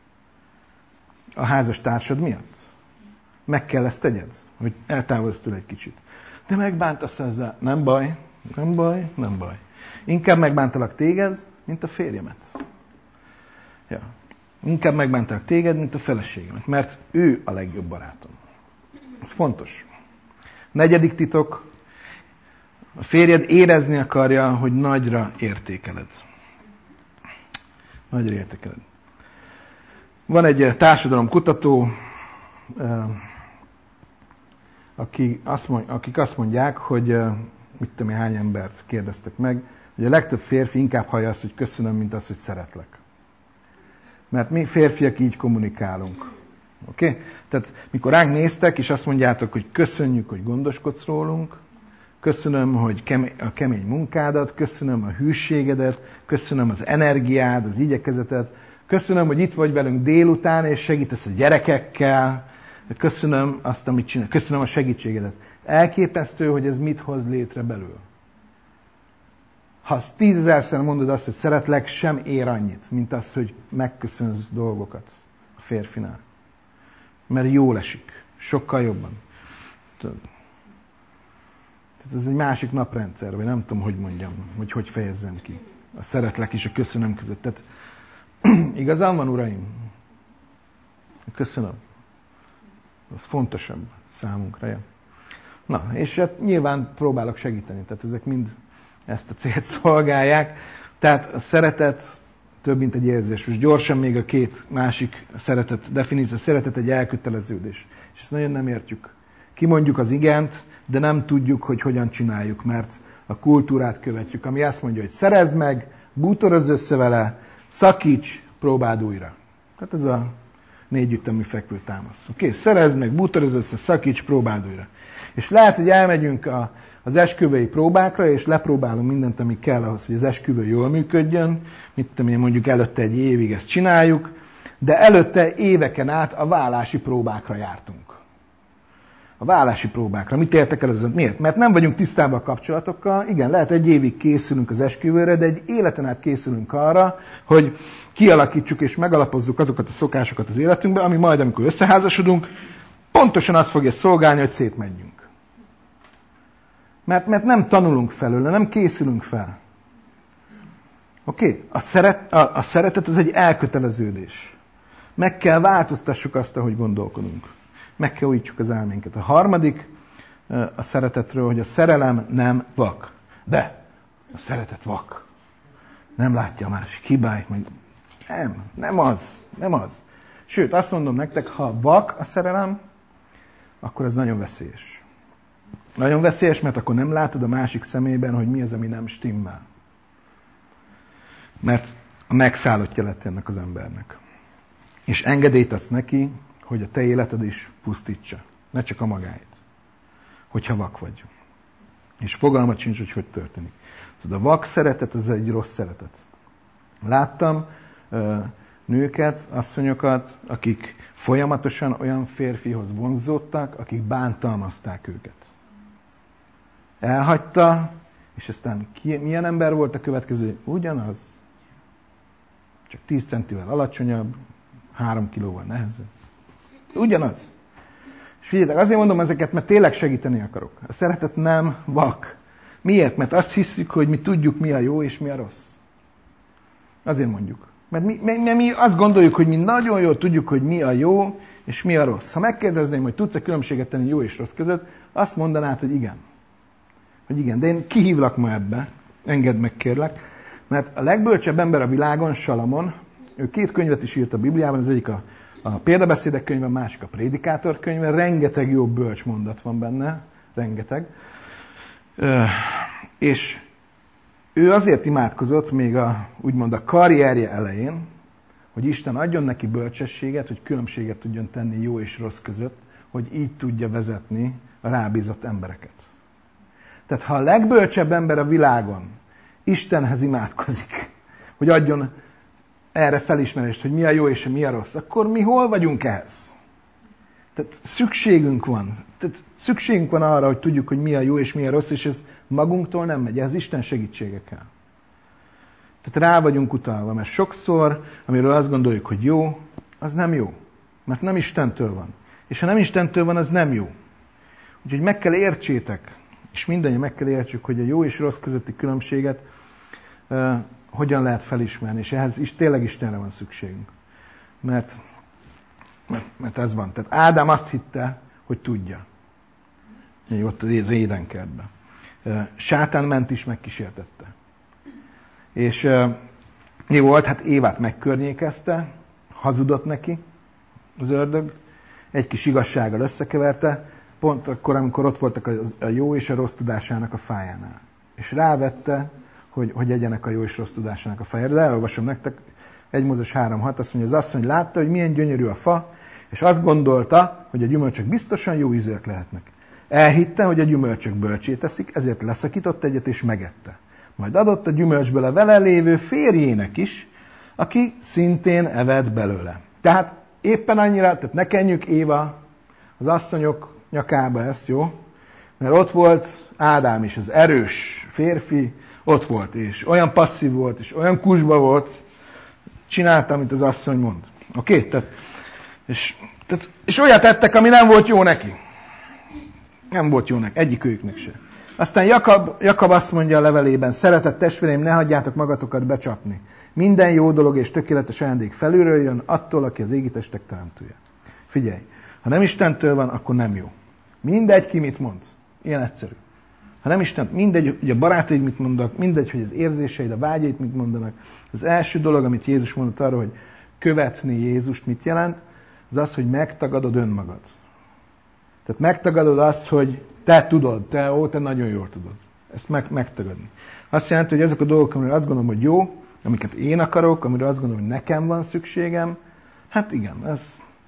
A házas társad miatt. Meg kell ezt tegyed, hogy eltávolodsz tőle egy kicsit. De megbántasz ezzel. Nem baj, nem baj, nem baj. Inkább megbántalak téged, mint a férjemet. Ja. Inkább megbántalak téged, mint a feleségemet, mert ő a legjobb barátom. Ez fontos. Negyedik titok. A férjed érezni akarja, hogy nagyra értékeled. Nagyra értékeled. Van egy társadalomkutató, aki azt mond, akik azt mondják, hogy mit tudom én, hány embert kérdeztek meg, hogy a legtöbb férfi inkább hallja azt, hogy köszönöm, mint azt, hogy szeretlek. Mert mi férfiak így kommunikálunk. Oké? Okay? Tehát mikor ránk néztek, és azt mondjátok, hogy köszönjük, hogy gondoskodsz rólunk, köszönöm, hogy kemény, a kemény munkádat, köszönöm a hűségedet, köszönöm az energiád, az igyekezetet, köszönöm, hogy itt vagy velünk délután, és segítesz a gyerekekkel, köszönöm azt, amit csinál, köszönöm a segítségedet. Elképesztő, hogy ez mit hoz létre belül. Ha tízezerszer mondod azt, hogy szeretlek, sem ér annyit, mint az, hogy megköszönsz dolgokat a férfinál. Mert jól esik. Sokkal jobban. Tehát ez egy másik naprendszer, vagy nem tudom, hogy mondjam, hogy hogy fejezzem ki. A szeretlek és a köszönöm között. Tehát igazán van, uraim? Köszönöm. Az fontosabb számunkra. Ja. Na, és hát nyilván próbálok segíteni. Tehát ezek mind ezt a célt szolgálják. Tehát a szeretet több, mint egy érzés. Most gyorsan még a két másik szeretet definíció. A szeretet egy elköteleződés. És ezt nagyon nem értjük. Kimondjuk az igent, de nem tudjuk, hogy hogyan csináljuk, mert a kultúrát követjük, ami azt mondja, hogy szerezd meg, bútorozz össze vele, szakíts, próbáld újra. Tehát ez a négy ütemű fekvő támasz. Oké, okay? Szerezd meg, bútorozz össze, szakíts, próbáld újra. És lehet, hogy elmegyünk a, az esküvői próbákra, és lepróbálunk mindent, ami kell ahhoz, hogy az esküvő jól működjön. Mit tudom én, mondjuk előtte egy évig ezt csináljuk, de előtte éveken át a válási próbákra jártunk. A válási próbákra. Mit értek el ezen? Miért? Mert nem vagyunk tisztában a kapcsolatokkal. Igen, lehet egy évig készülünk az esküvőre, de egy életen át készülünk arra, hogy kialakítsuk és megalapozzuk azokat a szokásokat az életünkbe, ami majd, amikor összeházasodunk, pontosan azt fogja szolgálni, hogy szétmenjünk. Mert, mert nem tanulunk felőle, nem készülünk fel. Oké? Okay? A, szeret, a, a szeretet az egy elköteleződés. Meg kell változtassuk azt, ahogy gondolkodunk. Meg kell újítsuk az elménket. A harmadik a szeretetről, hogy a szerelem nem vak. De a szeretet vak. Nem látja a másik hibáit. Meg... Nem, nem az. Nem az. Sőt, azt mondom nektek, ha vak a szerelem, akkor ez nagyon veszélyes. Nagyon veszélyes, mert akkor nem látod a másik szemében, hogy mi az, ami nem stimmel. Mert a megszállottja lett ennek az embernek. És engedélyt adsz neki, hogy a te életed is pusztítsa. Ne csak a magáit. Hogyha vak vagy. És fogalmat sincs, hogy hogy történik. Tudod, a vak szeretet, az egy rossz szeretet. Láttam ö, nőket, asszonyokat, akik folyamatosan olyan férfihoz vonzódtak, akik bántalmazták őket. Elhagyta, és aztán ki, milyen ember volt a következő? Ugyanaz. Csak tíz centivel alacsonyabb, három kilóval nehezebb. Ugyanaz. És figyeljetek, azért mondom ezeket, mert tényleg segíteni akarok. A szeretet nem vak. Miért? Mert azt hiszük, hogy mi tudjuk, mi a jó és mi a rossz. Azért mondjuk. Mert mi, mi, mi azt gondoljuk, hogy mi nagyon jól tudjuk, hogy mi a jó, és mi a rossz. Ha megkérdezném, hogy tudsz-e különbséget tenni jó és rossz között, azt mondanád, hogy igen. Hogy igen, de én kihívlak ma ebbe, engedd meg kérlek, mert a legbölcsebb ember a világon, Salamon, ő két könyvet is írt a Bibliában, az egyik a, a példabeszédek könyve, a másik a prédikátor könyve, rengeteg jó bölcs mondat van benne, rengeteg. És ő azért imádkozott még a, úgymond a karrierje elején, hogy Isten adjon neki bölcsességet, hogy különbséget tudjon tenni jó és rossz között, hogy így tudja vezetni a rábízott embereket. Tehát ha a legbölcsebb ember a világon Istenhez imádkozik, hogy adjon erre felismerést, hogy mi a jó és mi a rossz, akkor mi hol vagyunk ehhez? Tehát szükségünk van. Tehát szükségünk van arra, hogy tudjuk, hogy mi a jó és mi a rossz, és ez magunktól nem megy. Ez Isten segítsége kell. Tehát rá vagyunk utalva, mert sokszor, amiről azt gondoljuk, hogy jó, az nem jó. Mert nem Istentől van. És ha nem Istentől van, az nem jó. Úgyhogy meg kell értsétek, és mindannyian meg kell értsük, hogy a jó és rossz közötti különbséget uh, hogyan lehet felismerni, és ehhez is tényleg Istenre van szükségünk. Mert, mert, mert ez van. Tehát Ádám azt hitte, hogy tudja. Ott az édenkertben. Uh, Sátán ment is megkísértette. És uh, mi volt? Hát Évát megkörnyékezte, hazudott neki az ördög, egy kis igazsággal összekeverte, pont akkor, amikor ott voltak a jó és a rossz tudásának a fájánál. És rávette, hogy, hogy egyenek a jó és rossz tudásának a fájára. De elolvasom nektek, egy Mózes három hat, azt mondja, az asszony látta, hogy milyen gyönyörű a fa, és azt gondolta, hogy a gyümölcsök biztosan jó ízűek lehetnek. Elhitte, hogy a gyümölcsök bölcsé teszik, ezért leszakított egyet és megette. Majd adott a gyümölcsből a vele lévő férjének is, aki szintén evett belőle. Tehát éppen annyira, tehát ne kenjük Éva az asszonyok nyakába ezt, jó? Mert ott volt Ádám is, az erős férfi, ott volt, és olyan passzív volt, és olyan kusba volt, csinálta, amit az asszony mond. Oké? Okay? Tehát, és, tehát, és olyat tettek, ami nem volt jó neki. Nem volt jó neki, egyik őknek se. Aztán Jakab, Jakab azt mondja a levelében, szeretett testvéreim, ne hagyjátok magatokat becsapni. Minden jó dolog és tökéletes ajándék felülről jön, attól, aki az égi testek teremtője. Figyelj, ha nem Istentől van, akkor nem jó. Mindegy, ki mit mond. Ilyen egyszerű. Ha nem Isten, mindegy, hogy a barátaid mit mondanak, mindegy, hogy az érzéseid, a vágyaid mit mondanak. Az első dolog, amit Jézus mondott arra, hogy követni Jézust mit jelent, az az, hogy megtagadod önmagad. Tehát megtagadod azt, hogy te tudod, te, ó, te nagyon jól tudod. Ezt meg, megtagadni. Azt jelenti, hogy ezek a dolgok, amire azt gondolom, hogy jó, amiket én akarok, amire azt gondolom, hogy nekem van szükségem, hát igen, ez...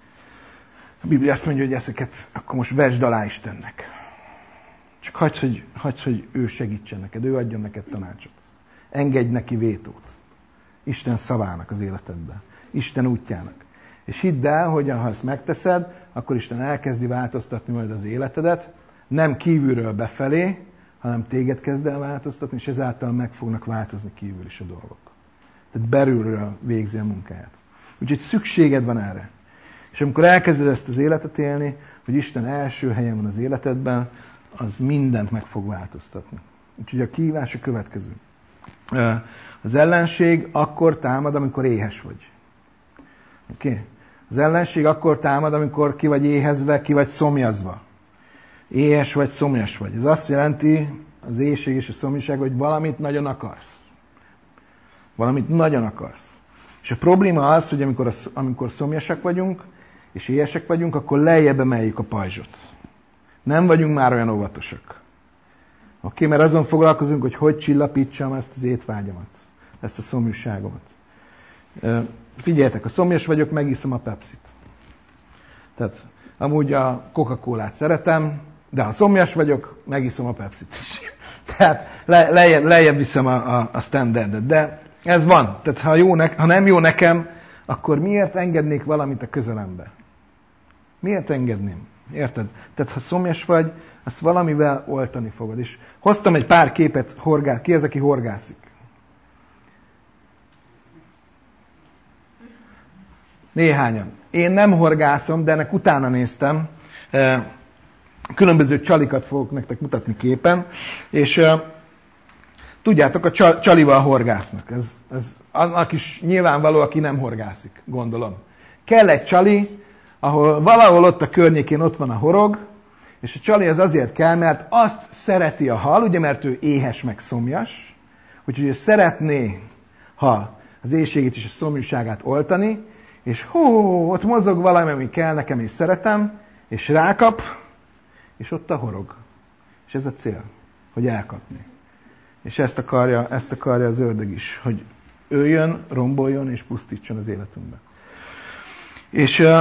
A Biblia azt mondja, hogy ezeket akkor most vesd alá Istennek. Csak hagyd, hogy, hagyd, hogy ő segítsen neked, ő adjon neked tanácsot. Engedj neki vétót. Isten szavának az életedben. Isten útjának. És hidd el, hogy ha ezt megteszed, akkor Isten elkezdi változtatni majd az életedet, nem kívülről befelé, hanem téged kezd el változtatni, és ezáltal meg fognak változni kívül is a dolgok. Tehát belülről végzi a munkáját. Úgyhogy szükséged van erre. És amikor elkezded ezt az életet élni, hogy Isten első helyen van az életedben, az mindent meg fog változtatni. Úgyhogy a kihívás a következő. Az ellenség akkor támad, amikor éhes vagy. Oké? Okay? Az ellenség akkor támad, amikor ki vagy éhezve, ki vagy szomjazva. Éhes vagy, szomjas vagy. Ez azt jelenti, az éhség és a szomjúság, hogy valamit nagyon akarsz. Valamit nagyon akarsz. És a probléma az, hogy amikor, amikor szomjasak vagyunk, és éhesek vagyunk, akkor lejjebb emeljük a pajzsot. Nem vagyunk már olyan óvatosak. Oké, mert azon foglalkozunk, hogy hogy csillapítsam ezt az étvágyamat, ezt a szomjúságomat. Figyeljetek, ha szomjas vagyok, megiszom a Pepsit. Tehát amúgy a Coca-Colát szeretem, de ha szomjas vagyok, megiszom a Pepsit is. Tehát le, lejjebb, lejjebb viszem a, a, a standardet. De ez van. Tehát ha, jó ne, ha nem jó nekem, akkor miért engednék valamit a közelembe? Miért engedném? Érted? Tehát ha szomjas vagy, azt valamivel oltani fogod. És hoztam egy pár képet, horgál. Ki az, aki horgászik? Néhányan. Én nem horgászom, de ennek utána néztem. Különböző csalikat fogok nektek mutatni képen. És tudjátok, a csalival horgásznak. Ez, ez annak is nyilvánvaló, aki nem horgászik, gondolom. Kell egy csali, ahol valahol ott a környékén ott van a horog, és a csali az azért kell, mert azt szereti a hal, ugye, mert ő éhes meg szomjas, úgyhogy ő szeretné, ha az éhségét és a szomjúságát oltani, és hú, ott mozog valami, ami kell nekem, és szeretem, és rákap, és ott a horog. És ez a cél, hogy elkapni. És ezt akarja, ezt akarja az ördög is, hogy öljön, romboljon és pusztítson az életünkbe. És uh,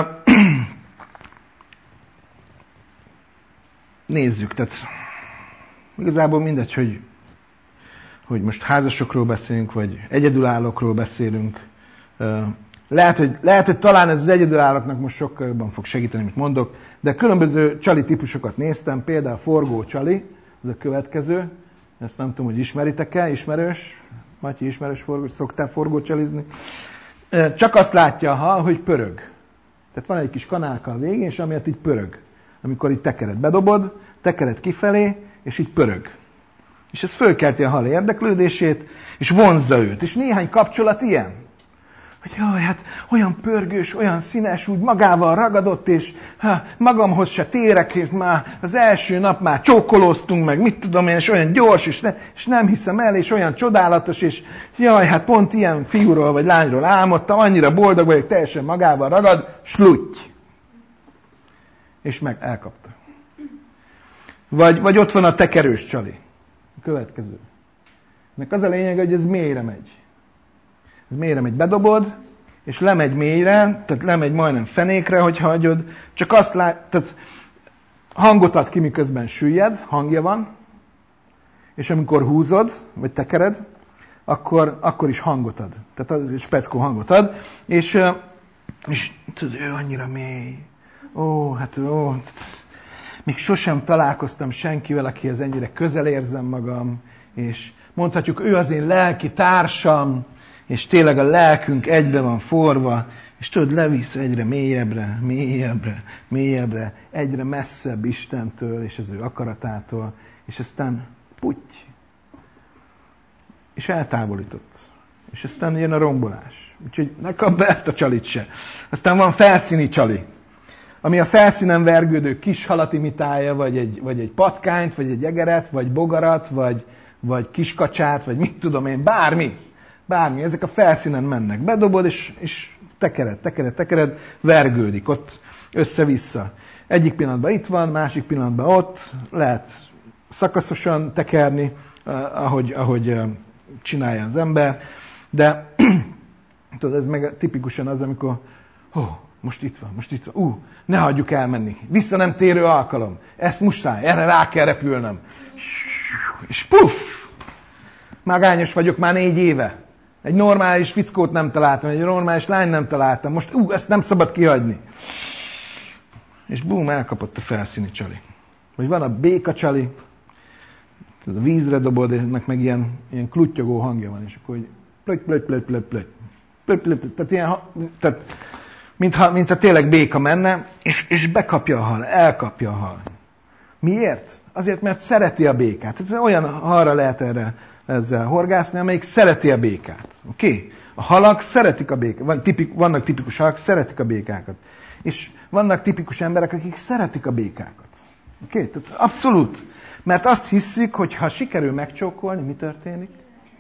nézzük, tehát igazából mindegy, hogy, hogy most házasokról beszélünk, vagy egyedülállókról beszélünk. Uh, lehet, hogy, lehet, hogy talán ez az egyedülállóknak most sokkal jobban fog segíteni, mint mondok, de különböző csali típusokat néztem, például a forgó csali, ez a következő, ezt nem tudom, hogy ismeritek-e, ismerős? Matyi, ismerős forgó, szoktál forgócsalizni? Csak azt látja a hal, hogy pörög. Tehát van egy kis kanálka a végén, és amiatt így pörög. Amikor így tekeret bedobod, tekeret kifelé, és így pörög. És ez fölkelti a hal érdeklődését, és vonzza őt. És néhány kapcsolat ilyen. Hogy jaj, hát olyan pörgős, olyan színes, úgy magával ragadott, és ha, magamhoz se térek, és már az első nap már csókolóztunk meg, mit tudom én, és olyan gyors, és, ne, és nem hiszem el, és olyan csodálatos, és jaj, hát pont ilyen fiúról vagy lányról álmodtam, annyira boldog vagyok, teljesen magával ragad, slutty. És meg elkapta. Vagy, vagy ott van a tekerős csali. A következő. Ennek az a lényeg, hogy ez mélyre megy. Ez mélyre megy, bedobod, és lemegy mélyre, tehát lemegy majdnem fenékre, hogy hagyod, csak azt lát, tehát hangot ad ki, miközben süllyed, hangja van, és amikor húzod, vagy tekered, akkor, akkor is hangot ad. Tehát egy speckó hangot ad, és, és tudod, ő annyira mély. Ó, hát ó, még sosem találkoztam senkivel, akihez ennyire közel érzem magam, és mondhatjuk, ő az én lelki társam, és tényleg a lelkünk egybe van forva, és tudod, levisz egyre mélyebbre, mélyebbre, mélyebbre, egyre messzebb Istentől, és az ő akaratától, és aztán putty. És eltávolított. És aztán jön a rombolás. Úgyhogy ne kapd be ezt a csalit se. Aztán van felszíni csali, ami a felszínen vergődő kis halat imitálja, vagy egy, vagy egy patkányt, vagy egy egeret, vagy bogarat, vagy, vagy kiskacsát, vagy mit tudom én, bármi. Bármi, ezek a felszínen mennek. Bedobod, és, és tekered, tekered, tekered, vergődik ott össze-vissza. Egyik pillanatban itt van, másik pillanatban ott, lehet szakaszosan tekerni, ahogy, ahogy csinálja az ember, de tudod, ez meg tipikusan az, amikor oh, most itt van, most itt van, ú, uh, ne hagyjuk elmenni, vissza nem térő alkalom, ezt muszáj, erre rá kell repülnöm. És puff! Magányos vagyok már négy éve. Egy normális fickót nem találtam, egy normális lány nem találtam. Most ú, ezt nem szabad kihagyni. És bum, elkapott a felszíni csali. Vagy van a béka csali, a vízre dobod, ennek meg ilyen, ilyen kluttyogó hangja van, és akkor hogy plöty, plöty, plöty, plöty, plöty, plöty, plöty, plöty. Tehát ilyen, tehát, mintha, mintha tényleg béka menne, és, és bekapja a hal, elkapja a hal. Miért? Azért, mert szereti a békát. Tehát olyan halra lehet erre ezzel horgászni, amelyik szereti a békát. Oké? Okay? A halak szeretik a békát. Van, tipik, vannak tipikus halak, szeretik a békákat. És vannak tipikus emberek, akik szeretik a békákat. Oké? Okay? Tehát abszolút. Mert azt hiszik, hogy ha sikerül megcsókolni, mi történik?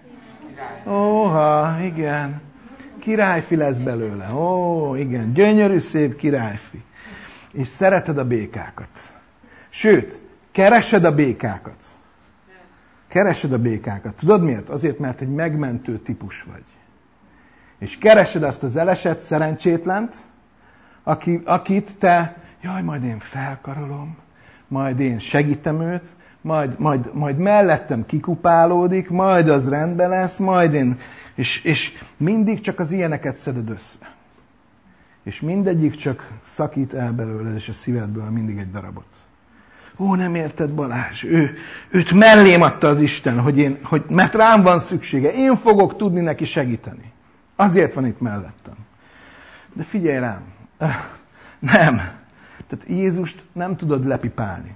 Óha, igen. Királyfi lesz belőle. Ó, igen. Gyönyörű, szép királyfi. És szereted a békákat. Sőt, keresed a békákat. Keresed a békákat. Tudod miért? Azért, mert egy megmentő típus vagy. És keresed azt az elesett szerencsétlent, aki, akit te, jaj, majd én felkarolom, majd én segítem őt, majd, majd, majd mellettem kikupálódik, majd az rendben lesz, majd én... És, és mindig csak az ilyeneket szeded össze. És mindegyik csak szakít el belőled, és a szívedből mindig egy darabot. Ó, nem érted, Balázs, ő, őt mellém adta az Isten, hogy én, hogy, mert rám van szüksége, én fogok tudni neki segíteni. Azért van itt mellettem. De figyelj rám, nem. Tehát Jézust nem tudod lepipálni.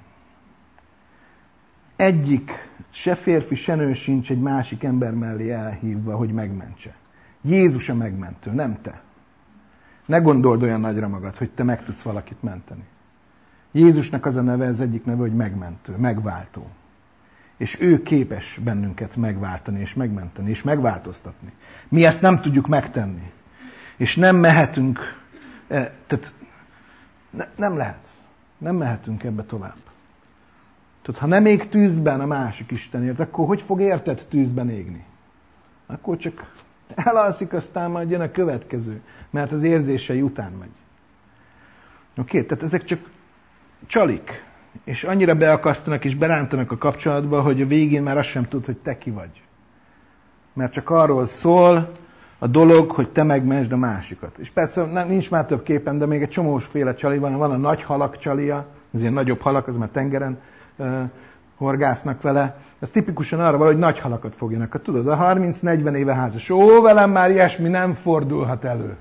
Egyik, se férfi, se nő sincs egy másik ember mellé elhívva, hogy megmentse. Jézus a megmentő, nem te. Ne gondold olyan nagyra magad, hogy te meg tudsz valakit menteni. Jézusnak az a neve, az egyik neve, hogy megmentő, megváltó. És ő képes bennünket megváltani, és megmenteni, és megváltoztatni. Mi ezt nem tudjuk megtenni. És nem mehetünk, tehát ne, nem lehet. Nem mehetünk ebbe tovább. Tudod, ha nem ég tűzben a másik Istenért, akkor hogy fog érted tűzben égni? Akkor csak elalszik, aztán majd jön a következő, mert az érzései után megy. Oké, okay, tehát ezek csak csalik, és annyira beakasztanak és berántanak a kapcsolatba, hogy a végén már azt sem tud, hogy te ki vagy. Mert csak arról szól a dolog, hogy te megmentsd a másikat. És persze nincs már több képen, de még egy csomóféle csali van. Van a nagy halak csalia, az ilyen nagyobb halak, az már tengeren uh, horgásznak vele. Ez tipikusan arra van, hogy nagy halakat fogjanak. Hát, tudod, a harminc-negyven éve házas. Ó, velem már ilyesmi nem fordulhat elő.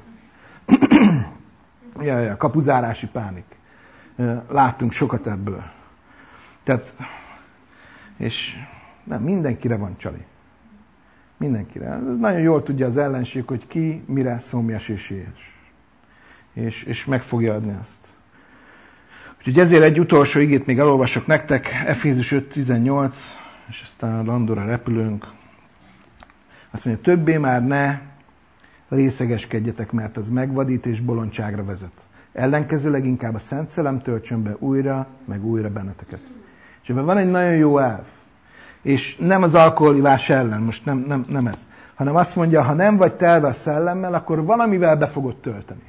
ja, ja, kapuzárási pánik. Láttunk sokat ebből. Tehát, és nem, mindenkire van csali. Mindenkire. Nagyon jól tudja az ellenség, hogy ki, mire szomjas és éhes. És, és meg fogja adni azt. Úgyhogy ezért egy utolsó igét még elolvasok nektek, Efézus öt tizennyolc, és aztán a landóra repülünk. Azt mondja, többé már ne részegeskedjetek, mert az megvadít és bolondságra vezet. Ellenkezőleg inkább a Szent Szellem töltsön be újra, meg újra benneteket. És ebben van egy nagyon jó elv. És nem az alkoholivás ellen, most nem, nem, nem ez. Hanem azt mondja, ha nem vagy telve a szellemmel, akkor valamivel be fogod tölteni.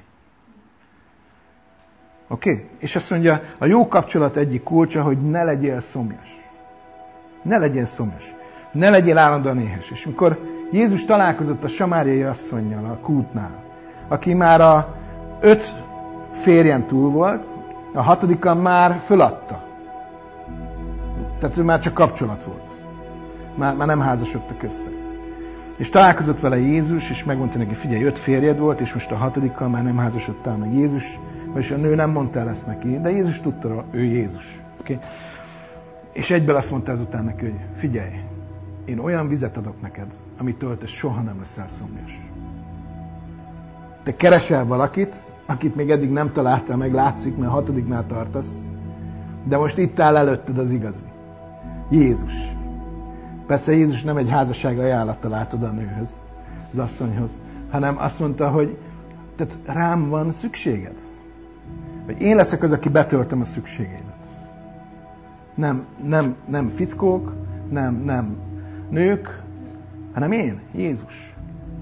Oké? Okay? És azt mondja, a jó kapcsolat egyik kulcsa, hogy ne legyél szomjas. Ne legyél szomjas. Ne legyél állandóan éhes. És mikor Jézus találkozott a samáriai asszonnyal a kútnál, aki már a öt férjen túl volt, a hatodikan már föladta. Tehát ő már csak kapcsolat volt. Már, már nem házasodtak össze. És találkozott vele Jézus, és megmondta neki, figyelj, öt férjed volt, és most a hatodikkal már nem házasodtál meg. Jézus, vagyis a nő nem mondta el ezt neki, de Jézus tudta, ő Jézus. Okay? És egyből azt mondta ezután neki, hogy figyelj, én olyan vizet adok neked, amitől te soha nem leszel szomjas. Te keresel valakit, akit még eddig nem találtál meg, látszik, mert hatodiknál tartasz, de most itt áll előtted az igazi. Jézus. Persze Jézus nem egy házasság ajánlattal állt oda a nőhöz, az asszonyhoz, hanem azt mondta, hogy tehát rám van szükséged. Vagy én leszek az, aki betöltöm a szükségeidet. Nem, nem, nem fickók, nem, nem nők, hanem én, Jézus.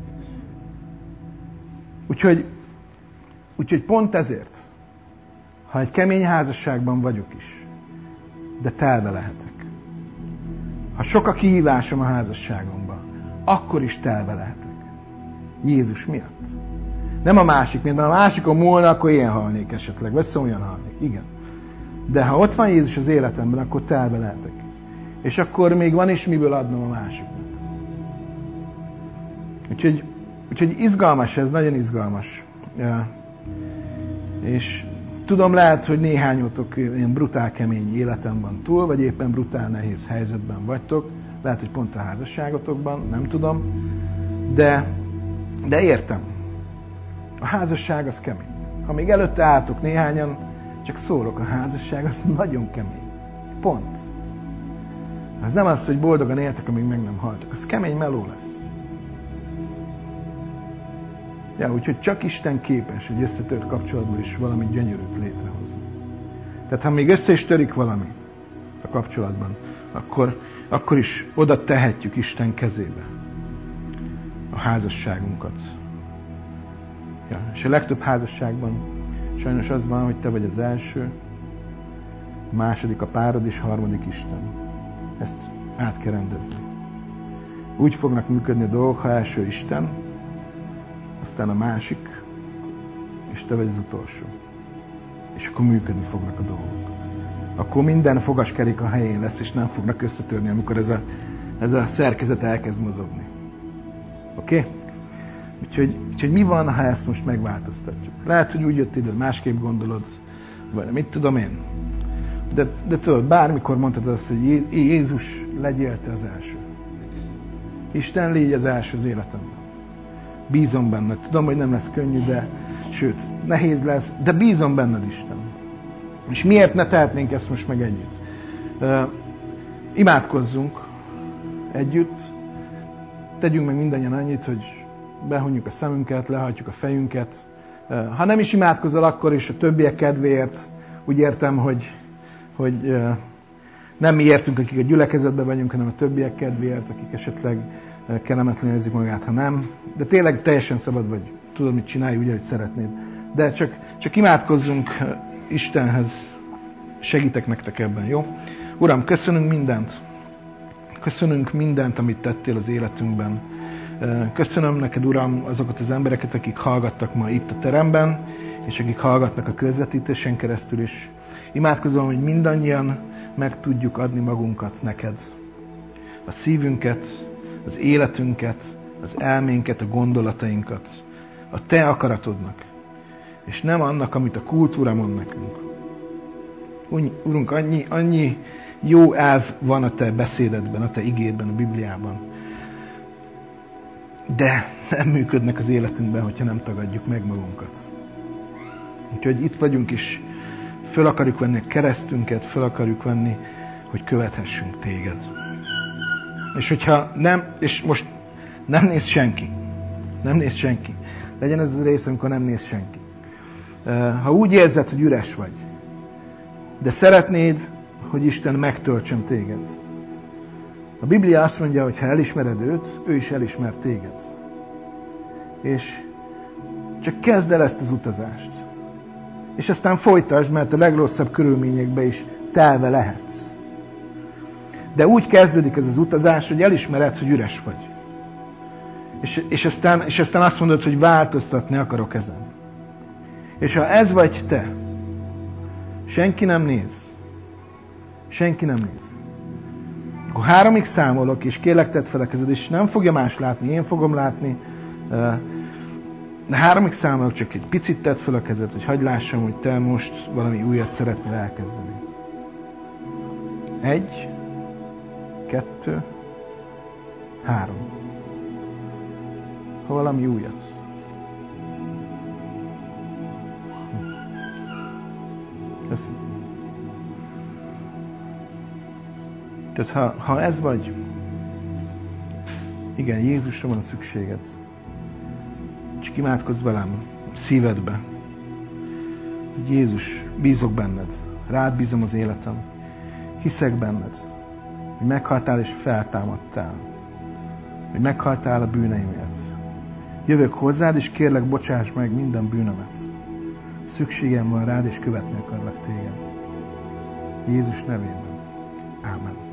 Úgyhogy, úgyhogy pont ezért, ha egy kemény házasságban vagyok is, de telve lehetek. Ha sok a kihívásom a házasságomban, akkor is telve lehetek. Jézus miatt. Nem a másik miatt, mert a másikon múlna, akkor ilyen halnék esetleg, vagy olyan halnék. Igen. De ha ott van Jézus az életemben, akkor telve lehetek. És akkor még van is miből adnom a másiknak. Úgyhogy, úgyhogy izgalmas ez, nagyon izgalmas. Ja. És tudom, lehet, hogy néhányotok ilyen brutál kemény életem van túl, vagy éppen brutál nehéz helyzetben vagytok. Lehet, hogy pont a házasságotokban, nem tudom. De, de értem. A házasság az kemény. Ha még előtte álltok néhányan, csak szólok, a házasság az nagyon kemény. Pont. Az nem az, hogy boldogan éltek, amíg meg nem haltak. Az kemény meló lesz. Ja, úgyhogy csak Isten képes egy összetört kapcsolatból is valami gyönyörűt létrehozni. Tehát ha még össze is törik valami a kapcsolatban, akkor, akkor is oda tehetjük Isten kezébe a házasságunkat. Ja, és a legtöbb házasságban sajnos az van, hogy te vagy az első, a második a párod, és a harmadik Isten. Ezt át kell rendezni. Úgy fognak működni a dolgok, ha első Isten, aztán a másik, és te vagy az utolsó. És akkor működni fognak a dolgok. Akkor minden fogaskerék a helyén lesz, és nem fognak összetörni, amikor ez a, ez a szerkezet elkezd mozogni. Oké? Okay? Úgyhogy, úgyhogy mi van, ha ezt most megváltoztatjuk? Lehet, hogy úgy jött ide, másképp gondolod, vagy mit tudom én. De, de tudod, bármikor mondtad azt, hogy Jézus, legyél te az első. Isten, légy az első az életemben. Bízom benne. Tudom, hogy nem lesz könnyű, de, Sőt, nehéz lesz, de bízom benned, Isten. És miért ne tehetnénk ezt most meg együtt? Uh, imádkozzunk együtt, tegyünk meg mindannyian annyit, hogy behunjuk a szemünket, lehajtjuk a fejünket. Uh, ha nem is imádkozol, akkor is a többiek kedvéért, úgy értem, hogy, hogy uh, nem mi értünk, akik a gyülekezetben vagyunk, hanem a többiek kedvéért, akik esetleg uh, kellemetlenül érzik magát, ha nem. De tényleg teljesen szabad vagy, tudod, mit csinálj, úgy, ahogy szeretnéd. De csak, csak imádkozzunk uh, Istenhez, segítek nektek ebben, jó? Uram, köszönünk mindent. Köszönünk mindent, amit tettél az életünkben. Köszönöm neked, Uram, azokat az embereket, akik hallgattak ma itt a teremben, és akik hallgatnak a közvetítésen keresztül is. Imádkozom, hogy mindannyian meg tudjuk adni magunkat neked. A szívünket, az életünket, az elménket, a gondolatainkat. A te akaratodnak. És nem annak, amit a kultúra mond nekünk. Urunk, annyi, annyi jó elv van a te beszédedben, a te igédben, a Bibliában. De nem működnek az életünkben, hogyha nem tagadjuk meg magunkat. Úgyhogy itt vagyunk is, föl akarjuk venni a keresztünket, föl akarjuk venni, hogy követhessünk téged. És hogyha nem, és most nem néz senki, nem néz senki, legyen ez az rész, amikor nem néz senki. Ha úgy érzed, hogy üres vagy, de szeretnéd, hogy Isten megtöltsön téged. A Biblia azt mondja, hogy ha elismered őt, ő is elismer téged. És csak kezd el ezt az utazást. És aztán folytasd, mert a legrosszabb körülményekben is telve lehetsz. De úgy kezdődik ez az utazás, hogy elismered, hogy üres vagy. És, és, aztán, és aztán azt mondod, hogy változtatni akarok ezen. És ha ez vagy te, senki nem néz, senki nem néz, akkor háromig számolok, és kérlek, tedd fel a kezed, és nem fogja más látni, én fogom látni, de háromig számolok, csak egy picit tedd fel a kezed, hogy hagyd lássam, hogy te most valami újat szeretnél elkezdeni. Egy, kettő, három. Ha valami újat. Köszönöm. Tehát ha, ha ez vagy, igen, Jézusra van a szükséged. Csak imádkozz velem szívedbe. Jézus, bízok benned. Rád bízom az életem. Hiszek benned, hogy meghaltál és feltámadtál. Hogy meghaltál a bűneimért. Jövök hozzád, és kérlek, bocsáss meg minden bűnömet. Szükségem van rád, és követni akarlak téged. Jézus nevében. Ámen.